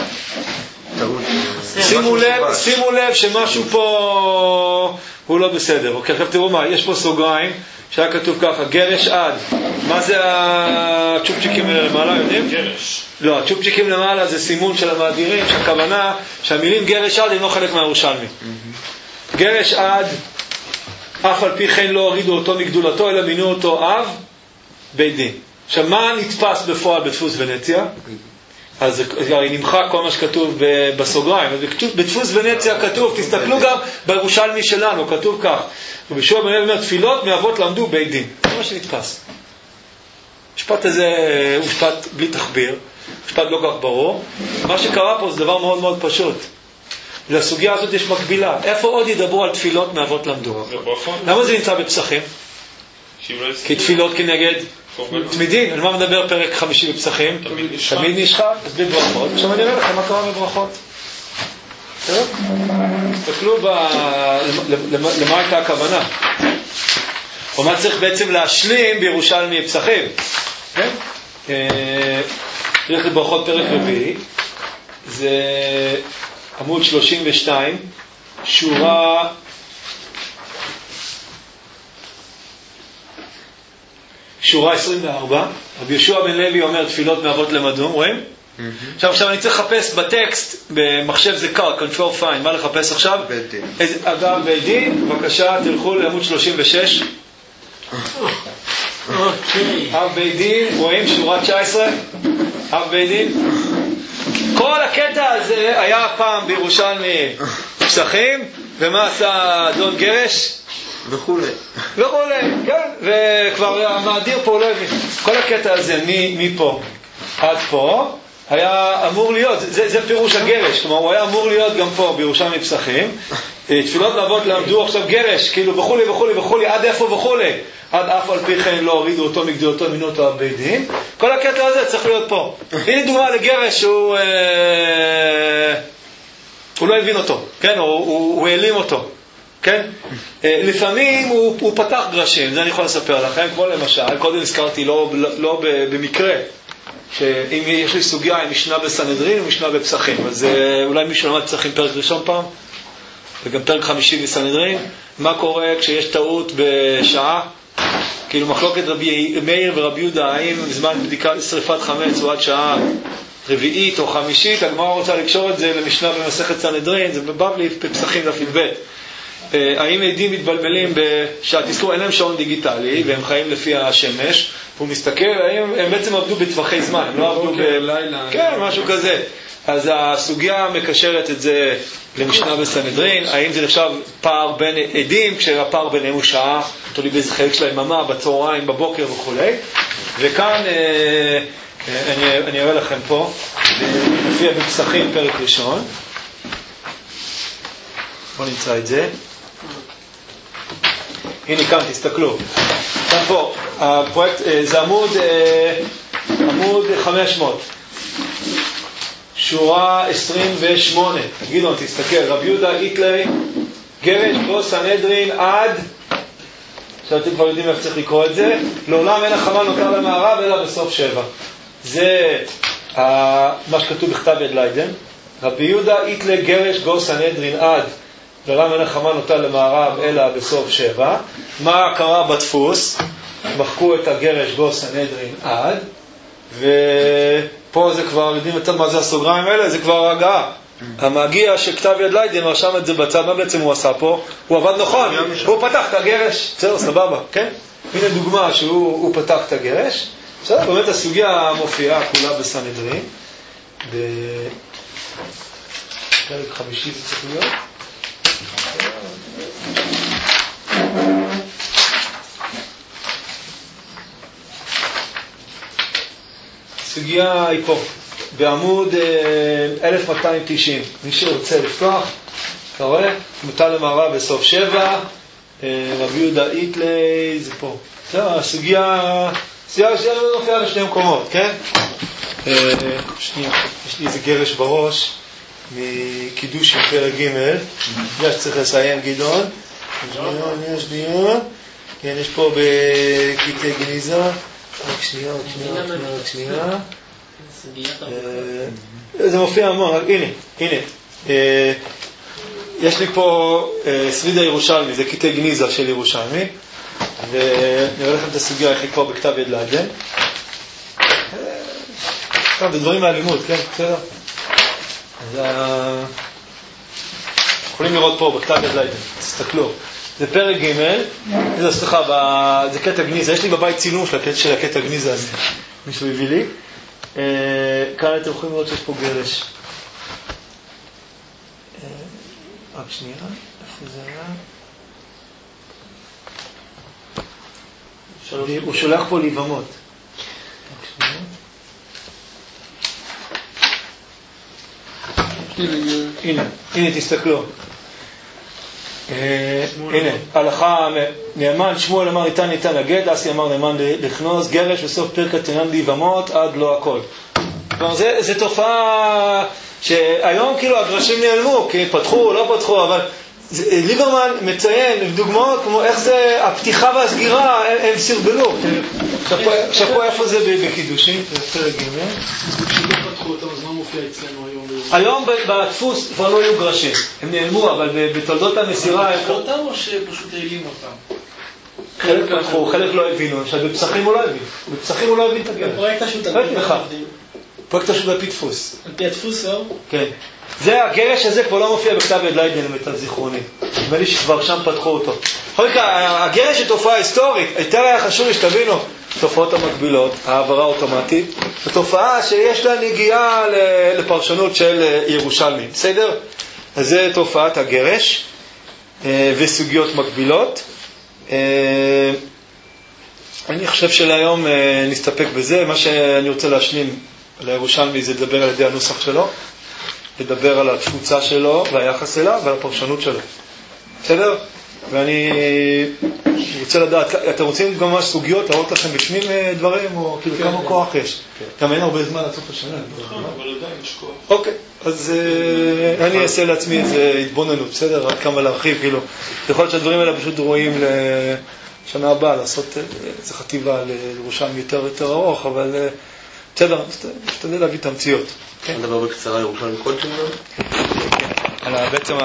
Speaker 6: שימו לב שמשהו פה הוא לא בסדר. אוקיי, עכשיו תראו מה, יש פה סוגריים שהיה כתוב ככה, גרש עד. מה זה הצ'ופצ'יקים למעלה, יודעים?
Speaker 3: גרש.
Speaker 6: לא, הצ'ופצ'יקים למעלה זה סימון של המאדירים, שהכוונה שהמילים גרש עד הם לא חלק מהירושלמי. גרש עד, אף על פי כן לא הורידו אותו מגדולתו, אלא מינו אותו אב בית דין. עכשיו, מה נתפס בפועל בדפוס ונציה? אז נמחק כל מה שכתוב בסוגריים. בדפוס ונציה כתוב, תסתכלו גם בירושלמי שלנו, כתוב כך. רבי יהושע בן לוי אומר, תפילות מאבות למדו בית דין. זה מה שנתפס. המשפט הזה הוא משפט בלי תחביר, משפט לא כך ברור. מה שקרה פה זה דבר מאוד מאוד פשוט. לסוגיה הזאת יש מקבילה. איפה עוד ידברו על תפילות מאבות למדו? למה זה נמצא בפסחים? כי תפילות כנגד תמידים. על מה מדבר פרק 50 בפסחים? תמיד נשחק, אז בברכות. עכשיו אני אראה לכם מה קרה בברכות. תסתכלו למה הייתה הכוונה. או מה צריך בעצם להשלים בירושלמי פסחים. נלך לברכות פרק רביעי. זה עמוד 32, שורה 24. רבי יהושע בן לוי אומר תפילות מאבות למדו, רואים? עכשיו אני צריך לחפש בטקסט, במחשב זה קר, control find, מה לחפש עכשיו? בית דין. אדם בית דין, בבקשה תלכו לעמוד 36. אב בית דין, רואים שורה 19? אב בית דין. כל הקטע הזה היה פעם בירושלמי פסחים, ומה עשה אדון גרש?
Speaker 4: וכולי,
Speaker 6: כן, וכבר המאדיר פה לא הבין. כל הקטע הזה מפה עד פה היה אמור להיות, זה פירוש הגרש, כלומר הוא היה אמור להיות גם פה בירושלמי פסחים. תפילות מאבות למדו עכשיו גרש, כאילו וכולי, עד איפה וכולי, עד אף על פי כן לא הורידו אותו מגדולתו מינו אותו בית דין. כל הקטע הזה צריך להיות פה. הנה דוגמה לגרש שהוא לא הבין אותו, כן, הוא העלים אותו, כן? לפעמים הוא פתח גרשים, זה אני יכול לספר לכם, כמו למשל, קודם הזכרתי לא במקרה, שאם יש לי סוגיה עם משנה בסנהדרין ומשנה בפסחים, אז אולי מישהו למד פסחים פרק ראשון פעם, וגם פרק 50 בסנהדרין, מה קורה כשיש טעות בשעה? כאילו מחלוקת רבי מאיר ורבי יהודה, האם בזמן בדיקת שריפת חמץ או עד שעה רביעית או חמישית, הגמרא רוצה לקשור את זה למשנה במסכת סנהדרין, זה בבבלי בפסחים דף י"ב. האם עדים מתבלבלים בשעה, תזכור, אין להם שעון דיגיטלי והם חיים לפי השמש, והוא מסתכל, האם הם בעצם עבדו בטווחי זמן, הם לא עבדו בלילה, כן, משהו כזה. אז הסוגיה מקשרת את זה למשנה בסנהדרין, האם זה נחשב פער בין עדים, כשהפער ביניהם הוא שעה, תולי באיזה חלק של היממה, בצהריים, בבוקר וכו'. וכאן אני אראה לכם פה, מופיע בפסחים פרק ראשון. בואו נמצא את זה. הנה כאן, תסתכלו. כאן פה, הפרויקט, זה עמוד 500. שורה 28. גדעון, תסתכל. רבי יהודה איטלי, גרש בו סנהדרין עד, עכשיו אתם כבר יודעים איך צריך לקרוא את זה, לעולם אין החמה נותר למערב אלא בסוף 7. זה מה שכתוב בכתב יד ליידן. רבי יהודה איתלה גרש גו סנהדרין עד ורם מלך חמה נוטה למערב אלא בסוף 7. מה קרה בדפוס? מחקו את הגרש גו סנהדרין עד, ופה זה כבר, יודעים יותר מה זה הסוגריים האלה, זה כבר הגעה. המגיע שכתב יד ליידן רשם את זה בצד, מה בעצם הוא עשה פה? הוא עבד נכון, הוא פתח את הגרש, בסדר, סבבה, כן? הנה דוגמה שהוא פתח את הגרש. בסדר, באמת הסוגיה מופיעה כולה בסנהדרין, בחלק 5 זה צריך להיות. הסוגיה היא פה, בעמוד 1290. מי שרוצה לפתוח, אתה רואה? נוטה למערב בסוף 7, רבי יהודה איתלי, זה פה. הסוגיה שלנו מופיעה בשני מקומות, כן? שנייה, יש לי איזה גרש בראש מקידוש של פרק ג' יש צריך לסיים גדעון. שנייה. כן, יש פה בקטעי גניזה. רק שנייה. זה מופיע המון, הנה. יש לי פה שריד הירושלמי, זה קטעי גניזה של ירושלמי, ונראה לכם את הסוגיה איך היא כבר בכתב יד ליידן. זה דברים מהלימוד, כן? בסדר? אז יכולים לראות פה בכתב יד ליידן, תסתכלו. זה פרק ג', זה קטע גניזה, יש לי בבית צילום של הקטע גניזה הזה, מישהו הביא לי. כאן אתם יכולים לראות שיש פה גרש. רק שנייה, איפה זה היה? הוא שולח פה ליבמות. הנה, תסתכלו. הנה, הלכה נאמן, שמואל אמר ניתן הגט, אסי אמר נאמן לכנוס, גרש בסוף פרק תנן ליבמות עד לא הכל. כלומר, זה תופעה שהיום כאילו הגרשים נעלמו, כי פתחו, לא פתחו, אבל ליברמן מציין דוגמאות כמו איך זה, הפתיחה והסגירה, הם סרבלו. עכשיו פה איפה זה בקידושים? זה פרק ג'
Speaker 5: כשלא פתחו אותם, אז מה מופיע אצלנו היום?
Speaker 6: היום בדפוס כבר לא היו גרשים, הם נעלמו, אבל בתולדות המסירה...
Speaker 5: פתחו אותם או שפשוט העלימו אותם?
Speaker 6: חלק פתחו, חלק לא הבינו, שבפסחים הוא לא הבין. בפסחים הוא לא הבין את הגרש.
Speaker 5: בפרויקט השו"ת
Speaker 6: פרויקט השו"ת על פי דפוס.
Speaker 5: על פי הדפוס, לא?
Speaker 6: כן. זה הגרש הזה כבר לא מופיע בכתב יד ליידן למיטב זיכרוני. נדמה לי שכבר שם פתחו אותו. בכל מקרה, הגרש היא תופעה היסטורית. יותר היה חשוב שתבינו תופעות המקבילות, העברה אוטומטית, התופעה שיש לה נגיעה לפרשנות של ירושלמי. בסדר? אז זה תופעת הגרש וסוגיות מקבילות. אני חושב שלהיום נסתפק בזה. מה שאני רוצה להשלים על הירושלמי זה לדבר על ידי הנוסח שלו, לדבר על התפוצה שלו והיחס אליו ועל הפרשנות שלו. בסדר? ואני רוצה לדעת, אתם רוצים גם ממש סוגיות, להראות לכם בפנים דברים, או כאילו כמה כוח יש? גם אין הרבה זמן לצוף השנה.
Speaker 3: נכון, אבל עדיין יש כוח.
Speaker 6: אוקיי, אז אני אעשה לעצמי איזה התבוננות, בסדר? רק כמה להרחיב, כאילו. יכול להיות שהדברים האלה פשוט רואים לשנה הבאה, לעשות איזו חטיבה לירושלים יותר ארוך, אבל בסדר, נשתדל להביא תמציות.
Speaker 4: נדבר בקצרה ירושלים כל שנה?
Speaker 6: בעצם